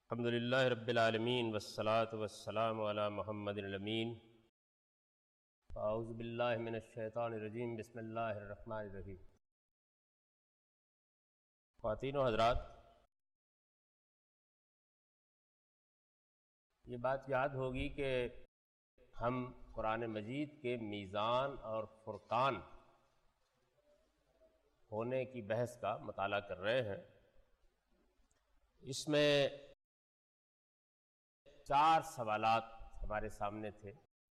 الحمدللہ رب العالمین والصلاة والسلام علی محمد الامین۔ اعوذ باللہ من الشیطان الرجیم، بسم اللہ الرحمن الرحیم۔ خواتین و حضرات، یہ بات یاد ہوگی کہ ہم قرآن مجید کے میزان اور فرقان ہونے کی بحث کا مطالعہ کر رہے ہیں۔ اس میں 4 سوالات ہمارے سامنے تھے۔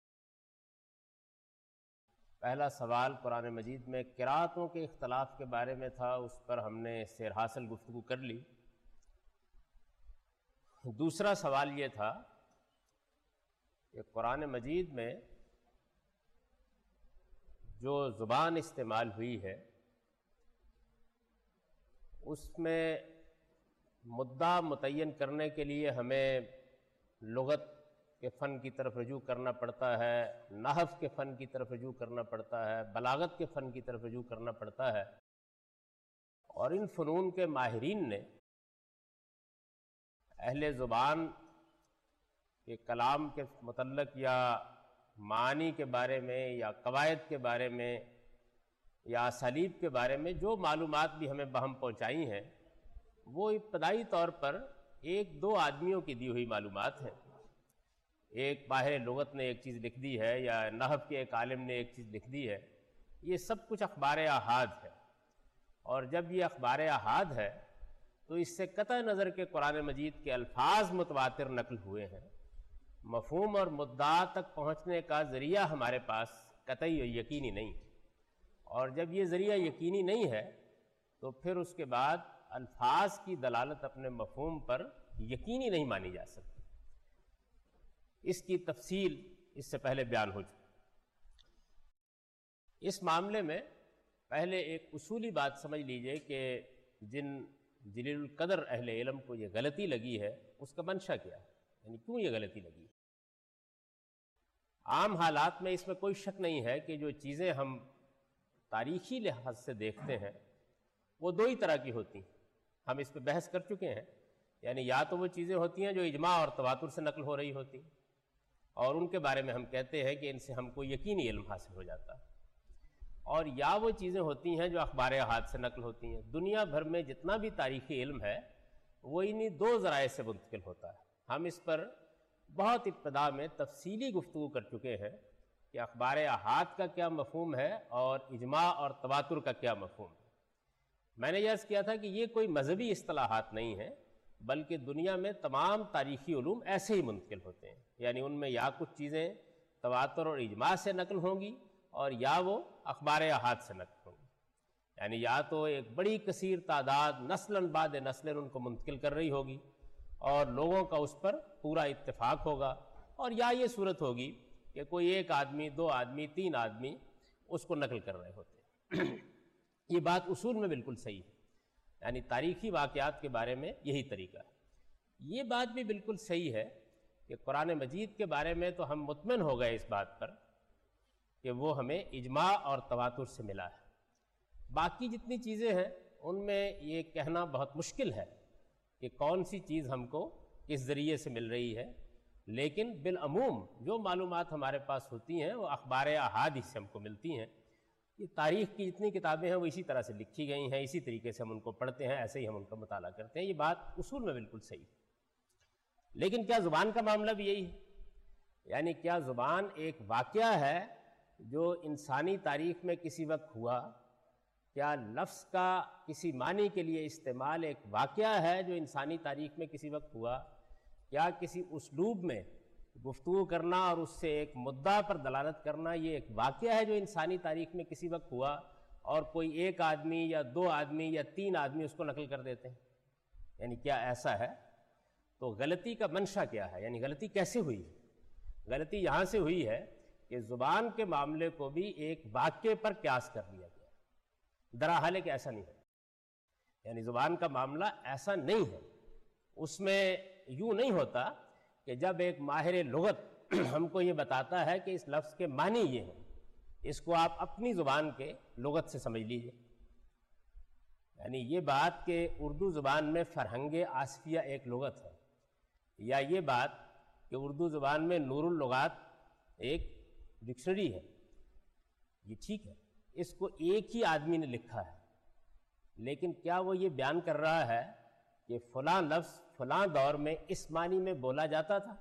پہلا سوال قرآن مجید میں قرأتوں کے اختلاف کے بارے میں تھا، اس پر ہم نے سیر حاصل گفتگو کر لی۔ دوسرا سوال یہ تھا کہ قرآن مجید میں جو زبان استعمال ہوئی ہے اس میں مدعا متعین کرنے کے لیے ہمیں لغت کے فن کی طرف رجوع کرنا پڑتا ہے، نحو کے فن کی طرف رجوع کرنا پڑتا ہے، بلاغت کے فن کی طرف رجوع کرنا پڑتا ہے، اور ان فنون کے ماہرین نے اہل زبان کے کلام کے متعلق یا معانی کے بارے میں یا قواعد کے بارے میں یا اسالیب کے بارے میں جو معلومات بھی ہمیں بہم پہنچائی ہیں، وہ ابتدائی طور پر 1-2 آدمیوں کی دی ہوئی معلومات ہیں۔ ایک ماہر لغت نے ایک چیز لکھ دی ہے یا نحو کے ایک عالم نے ایک چیز لکھ دی ہے، یہ سب کچھ اخبار احاد ہے۔ اور جب یہ اخبار احاد ہے تو اس سے قطع نظر کے قرآن مجید کے الفاظ متواتر نقل ہوئے ہیں، مفہوم اور مدعا تک پہنچنے کا ذریعہ ہمارے پاس قطعی اور یقینی نہیں، اور جب یہ ذریعہ یقینی نہیں ہے تو پھر اس کے بعد الفاظ کی دلالت اپنے مفہوم پر یقینی نہیں مانی جا سکتی۔ اس کی تفصیل اس سے پہلے بیان ہو چکی۔ اس معاملے میں پہلے ایک اصولی بات سمجھ لیجئے کہ جن جلیل القدر اہل علم کو یہ غلطی لگی ہے اس کا منشا کیا ہے، یعنی کیوں یہ غلطی لگی۔ عام حالات میں اس میں کوئی شک نہیں ہے کہ جو چیزیں ہم تاریخی لحاظ سے دیکھتے ہیں وہ 2 ہی طرح کی ہوتی ہیں۔ ہم اس پہ بحث کر چکے ہیں، یعنی یا تو وہ چیزیں ہوتی ہیں جو اجماع اور تواتر سے نقل ہو رہی ہوتی ہیں، اور ان کے بارے میں ہم کہتے ہیں کہ ان سے ہم کو یقینی علم حاصل ہو جاتا ہے، اور یا وہ چیزیں ہوتی ہیں جو اخبار احاد سے نقل ہوتی ہیں۔ دنیا بھر میں جتنا بھی تاریخی علم ہے وہ انہی 2 ذرائع سے منتقل ہوتا ہے۔ ہم اس پر بہت ابتدا میں تفصیلی گفتگو کر چکے ہیں کہ اخبار احاد کا کیا مفہوم ہے اور اجماع اور تواتر کا کیا مفہوم ہے۔ میں نے یہ عرض کیا تھا کہ یہ کوئی مذہبی اصطلاحات نہیں ہیں، بلکہ دنیا میں تمام تاریخی علوم ایسے ہی منتقل ہوتے ہیں، یعنی ان میں یا کچھ چیزیں تواتر اور اجماع سے نقل ہوں گی اور یا وہ اخبار احاد سے نقل ہوں گی، یعنی یا تو ایک بڑی کثیر تعداد نسلاً بعد نسلیں ان کو منتقل کر رہی ہوگی اور لوگوں کا اس پر پورا اتفاق ہوگا، اور یا یہ صورت ہوگی کہ کوئی 1 آدمی 2 آدمی 3 آدمی اس کو نقل کر رہے ہوتے ہیں۔ یہ بات اصول میں بالکل صحیح ہے، یعنی تاریخی واقعات کے بارے میں یہی طریقہ ہے۔ یہ بات بھی بالکل صحیح ہے کہ قرآن مجید کے بارے میں تو ہم مطمئن ہو گئے اس بات پر کہ وہ ہمیں اجماع اور تواتر سے ملا ہے۔ باقی جتنی چیزیں ہیں ان میں یہ کہنا بہت مشکل ہے کہ کون سی چیز ہم کو کس ذریعے سے مل رہی ہے، لیکن بالعموم جو معلومات ہمارے پاس ہوتی ہیں وہ اخبار احاد ہی سے ہم کو ملتی ہیں۔ یہ تاریخ کی جتنی کتابیں ہیں وہ اسی طرح سے لکھی گئی ہیں، اسی طریقے سے ہم ان کو پڑھتے ہیں، ایسے ہی ہم ان کا مطالعہ کرتے ہیں۔ یہ بات اصول میں بالکل صحیح ہے، لیکن کیا زبان کا معاملہ بھی یہی ہے؟ یعنی کیا زبان ایک واقعہ ہے جو انسانی تاریخ میں کسی وقت ہوا؟ کیا لفظ کا کسی معنی کے لیے استعمال ایک واقعہ ہے جو انسانی تاریخ میں کسی وقت ہوا؟ کیا کسی اسلوب میں گفتگو کرنا اور اس سے ایک مدعا پر دلالت کرنا یہ ایک واقعہ ہے جو انسانی تاریخ میں کسی وقت ہوا اور کوئی 1 آدمی یا 2 آدمی یا 3 آدمی اس کو نقل کر دیتے ہیں؟ یعنی کیا ایسا ہے؟ تو غلطی کا منشا کیا ہے، یعنی غلطی کیسے ہوئی؟ غلطی یہاں سے ہوئی ہے کہ زبان کے معاملے کو بھی ایک واقعے پر قیاس کر لیا گیا، دراحال ہے کہ ایسا نہیں ہے، یعنی زبان کا معاملہ ایسا نہیں ہے۔ اس میں یوں نہیں ہوتا کہ جب ایک ماہر لغت ہم کو یہ بتاتا ہے کہ اس لفظ کے معنی یہ ہیں، اس کو آپ اپنی زبان کے لغت سے سمجھ لیجئے، یعنی یہ بات کہ اردو زبان میں فرہنگ آصفیہ ایک لغت ہے، یا یہ بات کہ اردو زبان میں نور اللغات ایک ڈکشنری ہے، یہ ٹھیک ہے، اس کو ایک ہی آدمی نے لکھا ہے، لیکن کیا وہ یہ بیان کر رہا ہے کہ فلاں لفظ فلاں دور میں اس معنی میں بولا جاتا تھا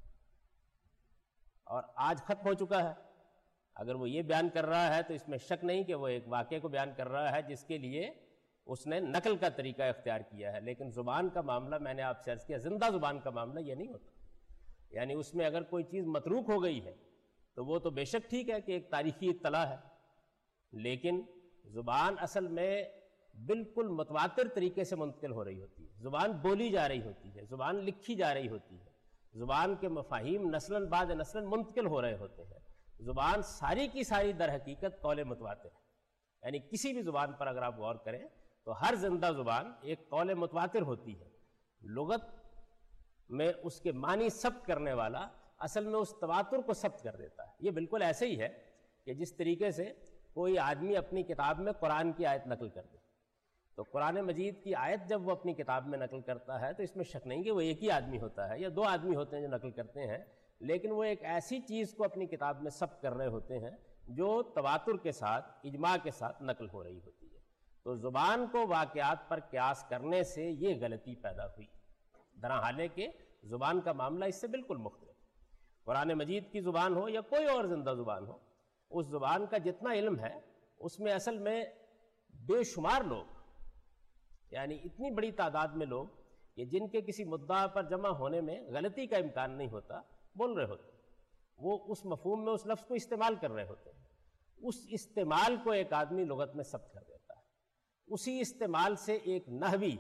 اور آج ختم ہو چکا ہے؟ اگر وہ یہ بیان کر رہا ہے تو اس میں شک نہیں کہ وہ ایک واقعے کو بیان کر رہا ہے جس کے لیے اس نے نقل کا طریقہ اختیار کیا ہے. لیکن زبان کا معاملہ میں نے آپ سے عرض کیا، زندہ زبان کا معاملہ یہ نہیں ہوتا. یعنی اس میں اگر کوئی چیز متروک ہو گئی ہے تو وہ تو بے شک ٹھیک ہے کہ ایک تاریخی اطلاع ہے، لیکن زبان اصل میں بالکل متواتر طریقے سے منتقل ہو رہی ہوتی ہے. زبان بولی جا رہی ہوتی ہے، زبان لکھی جا رہی ہوتی ہے، زبان کے مفاہیم نسلاً بعد نسلاً منتقل ہو رہے ہوتے ہیں. زبان ساری کی ساری در حقیقت قول متواتر ہے. یعنی کسی بھی زبان پر اگر آپ غور کریں تو ہر زندہ زبان ایک قول متواتر ہوتی ہے. لغت میں اس کے معنی ثبت کرنے والا اصل میں اس تواتر کو ثبت کر دیتا ہے. یہ بالکل ایسے ہی ہے کہ جس طریقے سے کوئی آدمی اپنی کتاب میں قرآن کی آیت نقل کر دے، تو قرآن مجید کی آیت جب وہ اپنی کتاب میں نقل کرتا ہے تو اس میں شک نہیں کہ وہ ایک ہی آدمی ہوتا ہے یا دو آدمی ہوتے ہیں جو نقل کرتے ہیں، لیکن وہ ایک ایسی چیز کو اپنی کتاب میں ثبت کر رہے ہوتے ہیں جو تواتر کے ساتھ، اجماع کے ساتھ نقل ہو رہی ہوتی ہے. تو زبان کو واقعات پر قیاس کرنے سے یہ غلطی پیدا ہوئی، درحالے کہ زبان کا معاملہ اس سے بالکل مختلف. قرآن مجید کی زبان ہو یا کوئی اور زندہ زبان ہو، اس زبان کا جتنا علم ہے اس میں اصل میں بے شمار لوگ، یعنی اتنی بڑی تعداد میں لوگ کہ جن کے کسی مدعا پر جمع ہونے میں غلطی کا امکان نہیں ہوتا، بول رہے ہوتے ہیں. وہ اس مفہوم میں اس لفظ کو استعمال کر رہے ہوتے ہیں. اس استعمال کو ایک آدمی لغت میں ثبت کر دیتا ہے. اسی استعمال سے ایک نحوی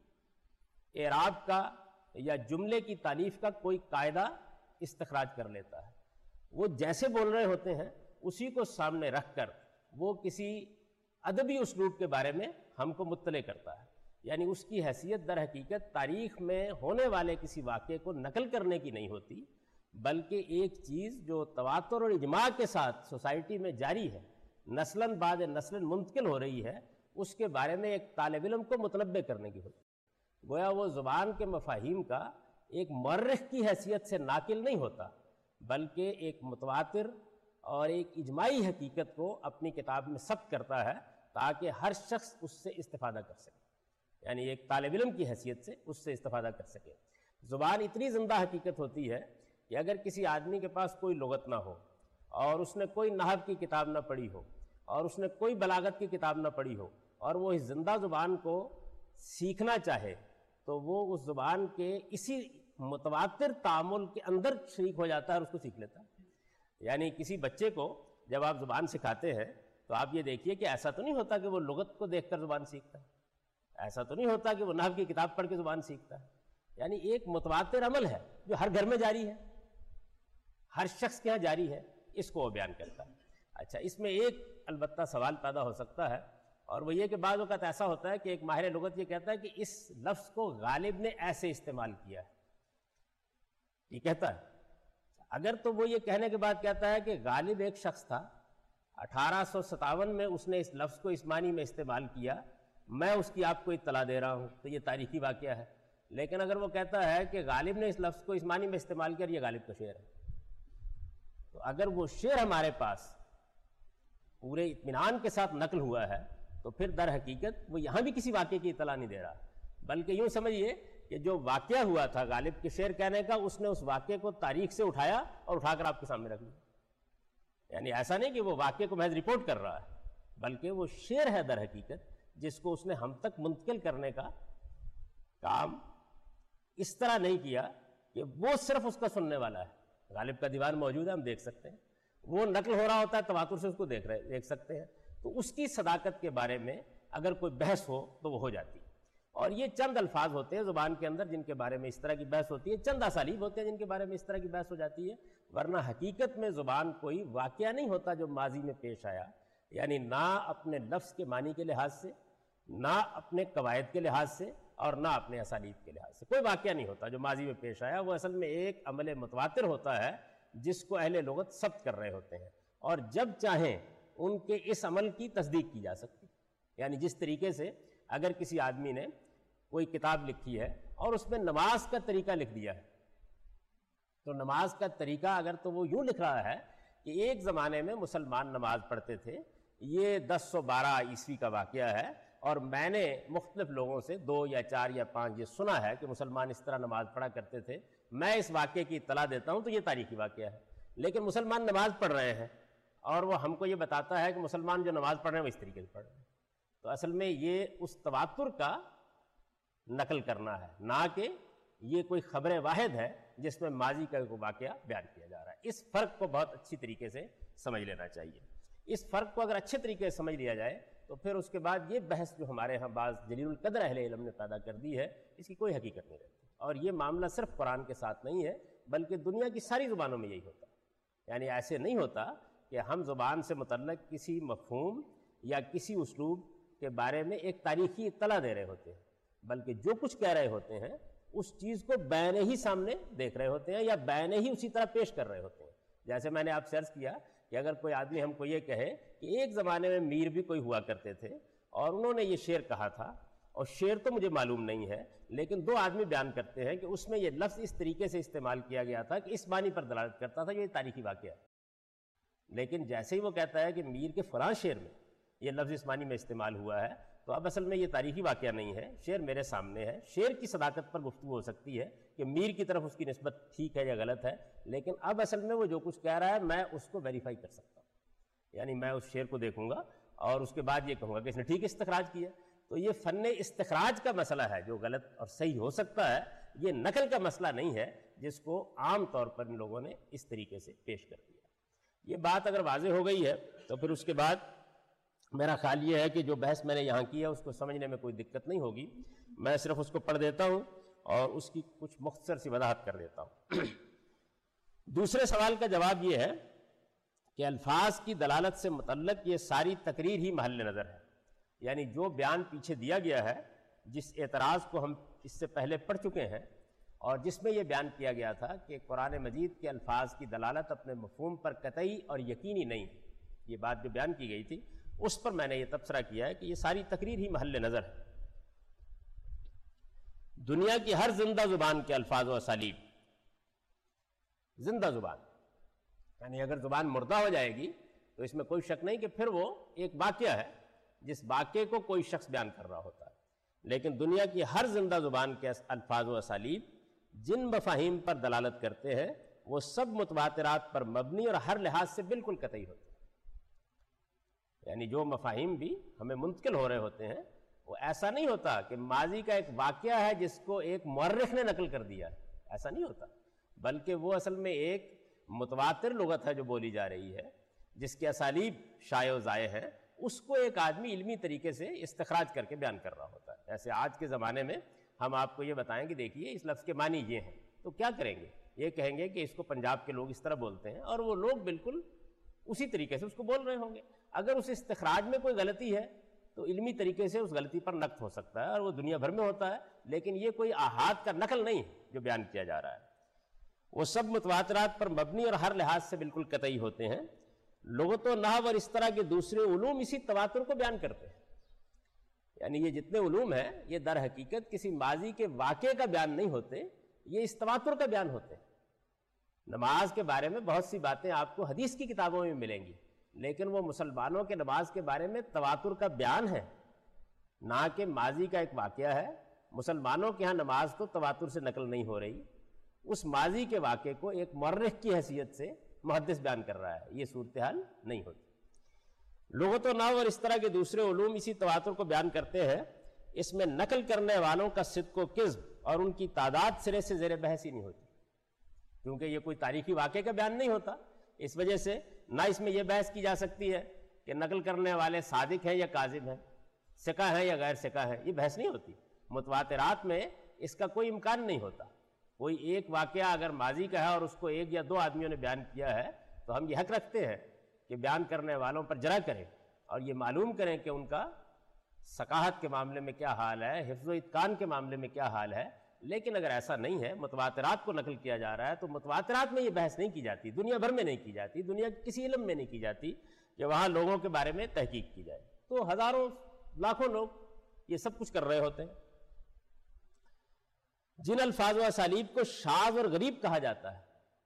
اعراب کا یا جملے کی تعریف کا کوئی قاعدہ استخراج کر لیتا ہے. وہ جیسے بول رہے ہوتے ہیں اسی کو سامنے رکھ کر وہ کسی ادبی اسلوب کے بارے میں ہم کو مطلع کرتا ہے. یعنی اس کی حیثیت در حقیقت تاریخ میں ہونے والے کسی واقعے کو نقل کرنے کی نہیں ہوتی، بلکہ ایک چیز جو تواتر اور اجماع کے ساتھ سوسائٹی میں جاری ہے، نسلاً بعد نسلاً منتقل ہو رہی ہے، اس کے بارے میں ایک طالب علم کو متنبع کرنے کی ہوتی. گویا وہ زبان کے مفاہیم کا ایک مورخ کی حیثیت سے ناقل نہیں ہوتا، بلکہ ایک متواتر اور ایک اجماعی حقیقت کو اپنی کتاب میں ثبت کرتا ہے تاکہ ہر شخص اس سے استفادہ کر سکے. یعنی ایک طالب علم کی حیثیت سے اس سے استفادہ کر سکے. زبان اتنی زندہ حقیقت ہوتی ہے کہ اگر کسی آدمی کے پاس کوئی لغت نہ ہو اور اس نے کوئی نحو کی کتاب نہ پڑھی ہو اور اس نے کوئی بلاغت کی کتاب نہ پڑھی ہو اور وہ اس زندہ زبان کو سیکھنا چاہے تو وہ اس زبان کے اسی متواتر تعامل کے اندر شریک ہو جاتا ہے اور اس کو سیکھ لیتا ہے. یعنی کسی بچے کو جب آپ زبان سکھاتے ہیں تو آپ یہ دیکھیے کہ ایسا تو نہیں ہوتا کہ وہ لغت کو دیکھ کر زبان سیکھتا ہے، ایسا تو نہیں ہوتا کہ وہ نحو کی کتاب پڑھ کے زبان سیکھتا ہے. یعنی ایک متواتر عمل ہے جو ہر گھر میں جاری ہے، ہر شخص کے یہاں جاری ہے، اس کو وہ بیان کرتا ہے. اچھا، اس میں ایک البتہ سوال پیدا ہو سکتا ہے، اور وہ یہ کہ بعض اوقات ایسا ہوتا ہے کہ ایک ماہر لغت یہ کہتا ہے کہ اس لفظ کو غالب نے ایسے استعمال کیا ہے، یہ کہتا ہے. اگر تو وہ یہ کہنے کے بعد کہتا ہے کہ غالب ایک شخص تھا، 1857 میں اس نے اس لفظ کو اس معنی میں استعمال کیا، میں اس کی آپ کو اطلاع دے رہا ہوں، تو یہ تاریخی واقعہ ہے. لیکن اگر وہ کہتا ہے کہ غالب نے اس لفظ کو اس معنی میں استعمال کیا، یہ غالب کا شعر ہے، تو اگر وہ شعر ہمارے پاس پورے اطمینان کے ساتھ نقل ہوا ہے تو پھر در حقیقت وہ یہاں بھی کسی واقعے کی اطلاع نہیں دے رہا، بلکہ یوں سمجھیے کہ جو واقعہ ہوا تھا غالب کے شعر کہنے کا، اس نے اس واقعے کو تاریخ سے اٹھایا اور اٹھا کر آپ کے سامنے رکھ دیا. یعنی ایسا نہیں کہ وہ واقعے کو محض رپورٹ کر رہا ہے، بلکہ وہ شعر ہے در حقیقت جس کو اس نے ہم تک منتقل کرنے کا کام اس طرح نہیں کیا کہ وہ صرف اس کا سننے والا ہے. غالب کا دیوان موجود ہے، ہم دیکھ سکتے ہیں، وہ نقل ہو رہا ہوتا ہے، تواتر سے اس کو دیکھ سکتے ہیں. تو اس کی صداقت کے بارے میں اگر کوئی بحث ہو تو وہ ہو جاتی ہے. اور یہ چند الفاظ ہوتے ہیں زبان کے اندر جن کے بارے میں اس طرح کی بحث ہوتی ہے، چند اسالیب ہوتے ہیں جن کے بارے میں اس طرح کی بحث ہو جاتی ہے، ورنہ حقیقت میں زبان کوئی واقعہ نہیں ہوتا جو ماضی میں پیش آیا. یعنی نہ اپنے لفظ کے معنی کے لحاظ سے، نہ اپنے قواعد کے لحاظ سے، اور نہ اپنے اسالیب کے لحاظ سے کوئی واقعہ نہیں ہوتا جو ماضی میں پیش آیا. وہ اصل میں ایک عمل متواتر ہوتا ہے جس کو اہل لغت ثبت کر رہے ہوتے ہیں، اور جب چاہیں ان کے اس عمل کی تصدیق کی جا سکتی. یعنی جس طریقے سے اگر کسی آدمی نے کوئی کتاب لکھی ہے اور اس میں نماز کا طریقہ لکھ دیا ہے تو نماز کا طریقہ اگر تو وہ یوں لکھ رہا ہے کہ ایک زمانے میں مسلمان نماز پڑھتے تھے، یہ 1012 عیسوی کا واقعہ ہے، اور میں نے مختلف لوگوں سے 2 یا 4 یا 5 یہ سنا ہے کہ مسلمان اس طرح نماز پڑھا کرتے تھے، میں اس واقعے کی اطلاع دیتا ہوں، تو یہ تاریخی واقعہ ہے۔ لیکن مسلمان نماز پڑھ رہے ہیں اور وہ ہم کو یہ بتاتا ہے کہ مسلمان جو نماز پڑھ رہے ہیں وہ اس طریقے سے پڑھ رہے ہیں، تو اصل میں یہ اس تواتر کا نقل کرنا ہے، نہ کہ یہ کوئی خبر واحد ہے جس میں ماضی کا کوئی واقعہ بیان کیا جا رہا ہے۔ اس فرق کو بہت اچھی طریقے سے سمجھ لینا چاہیے۔ اس فرق کو اگر اچھے طریقے سے سمجھ لیا جائے تو پھر اس کے بعد یہ بحث جو ہمارے ہاں بعض جلیل القدر اہل علم نے پیدا کر دی ہے، اس کی کوئی حقیقت نہیں رہتی۔ اور یہ معاملہ صرف قرآن کے ساتھ نہیں ہے بلکہ دنیا کی ساری زبانوں میں یہی ہوتا ہے۔ یعنی ایسے نہیں ہوتا کہ ہم زبان سے متعلق کسی مفہوم یا کسی اسلوب کے بارے میں ایک تاریخی اطلاع دے رہے ہوتے ہیں، بلکہ جو کچھ کہہ رہے ہوتے ہیں اس چیز کو بینے ہی سامنے دیکھ رہے ہوتے ہیں یا بینے ہی اسی طرح پیش کر رہے ہوتے ہیں۔ جیسے میں نے آپ سے عرض کیا کہ اگر کوئی آدمی ہم کو یہ کہے کہ ایک زمانے میں میر بھی کوئی ہوا کرتے تھے اور انہوں نے یہ شعر کہا تھا، اور شعر تو مجھے معلوم نہیں ہے لیکن 2 آدمی بیان کرتے ہیں کہ اس میں یہ لفظ اس طریقے سے استعمال کیا گیا تھا کہ اس معنی پر دلالت کرتا تھا، یہ تاریخی واقعہ ہے۔ لیکن جیسے ہی وہ کہتا ہے کہ میر کے فلاں شعر میں یہ لفظ اس معنی میں استعمال ہوا ہے، تو اب اصل میں یہ تاریخی واقعہ نہیں ہے، شعر میرے سامنے ہے، شعر کی صداقت پر گفتگو ہو سکتی ہے کہ میر کی طرف اس کی نسبت ٹھیک ہے یا غلط ہے، لیکن اب اصل میں وہ جو کچھ کہہ رہا ہے میں اس کو ویریفائی کر سکتا ہوں، یعنی میں اس شعر کو دیکھوں گا اور اس کے بعد یہ کہوں گا کہ اس نے ٹھیک استخراج کیا۔ تو یہ فن استخراج کا مسئلہ ہے جو غلط اور صحیح ہو سکتا ہے، یہ نقل کا مسئلہ نہیں ہے جس کو عام طور پر ان لوگوں نے اس طریقے سے پیش کر دیا۔ یہ بات اگر واضح ہو گئی ہے تو پھر اس کے بعد میرا خیال یہ ہے کہ جو بحث میں نے یہاں کی ہے اس کو سمجھنے میں کوئی دقت نہیں ہوگی، میں صرف اس کو پڑھ دیتا ہوں اور اس کی کچھ مختصر سی وضاحت کر دیتا ہوں۔ دوسرے سوال کا جواب یہ ہے کہ الفاظ کی دلالت سے متعلق یہ ساری تقریر ہی محل نظر ہے، یعنی جو بیان پیچھے دیا گیا ہے، جس اعتراض کو ہم اس سے پہلے پڑھ چکے ہیں اور جس میں یہ بیان کیا گیا تھا کہ قرآن مجید کے الفاظ کی دلالت اپنے مفہوم پر قطعی اور یقینی نہیں، یہ بات جو بیان کی گئی تھی اس پر میں نے یہ تبصرہ کیا ہے کہ یہ ساری تقریر ہی محل نظر ہے۔ دنیا کی ہر زندہ زبان کے الفاظ و اسالیب، زندہ زبان یعنی اگر زبان مردہ ہو جائے گی تو اس میں کوئی شک نہیں کہ پھر وہ ایک واقعہ ہے جس واقعے کو کوئی شخص بیان کر رہا ہوتا ہے، لیکن دنیا کی ہر زندہ زبان کے الفاظ و اسالیب جن مفاہیم پر دلالت کرتے ہیں وہ سب متواترات پر مبنی اور ہر لحاظ سے بالکل قطعی ہوتے ہیں۔ یعنی جو مفاہیم بھی ہمیں منتقل ہو رہے ہوتے ہیں وہ ایسا نہیں ہوتا کہ ماضی کا ایک واقعہ ہے جس کو ایک مورخ نے نقل کر دیا، ایسا نہیں ہوتا، بلکہ وہ اصل میں ایک متواتر لغت ہے جو بولی جا رہی ہے، جس کے اسالیب شائع و زائع ہیں، اس کو ایک آدمی علمی طریقے سے استخراج کر کے بیان کر رہا ہوتا ہے۔ جیسے آج کے زمانے میں ہم آپ کو یہ بتائیں کہ دیکھیے اس لفظ کے معنی یہ ہیں، تو کیا کریں گے؟ یہ کہیں گے کہ اس کو پنجاب کے لوگ اس طرح بولتے ہیں، اور وہ لوگ بالکل اسی طریقے سے اس کو بول رہے ہوں گے۔ اگر اس استخراج میں کوئی غلطی ہے تو علمی طریقے سے اس غلطی پر نقد ہو سکتا ہے، اور وہ دنیا بھر میں ہوتا ہے، لیکن یہ کوئی احاد کا نقل نہیں ہے جو بیان کیا جا رہا ہے۔ وہ سب متواترات پر مبنی اور ہر لحاظ سے بالکل قطعی ہوتے ہیں۔ لغت و نحو اور اس طرح کے دوسرے علوم اسی تواتر کو بیان کرتے ہیں، یعنی یہ جتنے علوم ہیں یہ در حقیقت کسی ماضی کے واقعے کا بیان نہیں ہوتے، یہ اس تواتر کا بیان ہوتے ہیں۔ نماز کے بارے میں بہت سی باتیں آپ کو حدیث کی کتابوں میں ملیں گی، لیکن وہ مسلمانوں کے نماز کے بارے میں تواتر کا بیان ہے، نہ کہ ماضی کا ایک واقعہ ہے۔ مسلمانوں کے ہاں نماز تو تواتر سے نقل نہیں ہو رہی، اس ماضی کے واقعے کو ایک مورخ کی حیثیت سے محدث بیان کر رہا ہے، یہ صورتحال نہیں ہوتی۔ لغت و نحو اور اس طرح کے دوسرے علوم اسی تواتر کو بیان کرتے ہیں۔ اس میں نقل کرنے والوں کا صدق و کذب اور ان کی تعداد سرے سے زیر بحث ہی نہیں ہوتی، کیونکہ یہ کوئی تاریخی واقعے کا بیان نہیں ہوتا۔ اس وجہ سے نہ اس میں یہ بحث کی جا سکتی ہے کہ نقل کرنے والے صادق ہیں یا کاذب ہیں، ثقہ ہیں یا غیر ثقہ ہیں، یہ بحث نہیں ہوتی۔ متواترات میں اس کا کوئی امکان نہیں ہوتا۔ کوئی ایک واقعہ اگر ماضی کا ہے اور اس کو 1 یا 2 آدمیوں نے بیان کیا ہے تو ہم یہ حق رکھتے ہیں کہ بیان کرنے والوں پر جرح کریں اور یہ معلوم کریں کہ ان کا ثقافت کے معاملے میں کیا حال ہے، حفظ و اتقان کے معاملے میں کیا حال ہے۔ لیکن اگر ایسا نہیں ہے، متواترات کو نقل کیا جا رہا ہے، تو متواترات میں یہ بحث نہیں کی جاتی، دنیا بھر میں نہیں کی جاتی، دنیا کے کسی علم میں نہیں کی جاتی کہ وہاں لوگوں کے بارے میں تحقیق کی جائے۔ تو ہزاروں لاکھوں لوگ یہ سب کچھ کر رہے ہوتے ہیں۔ جن الفاظ و اسالیب کو شاذ اور غریب کہا جاتا ہے،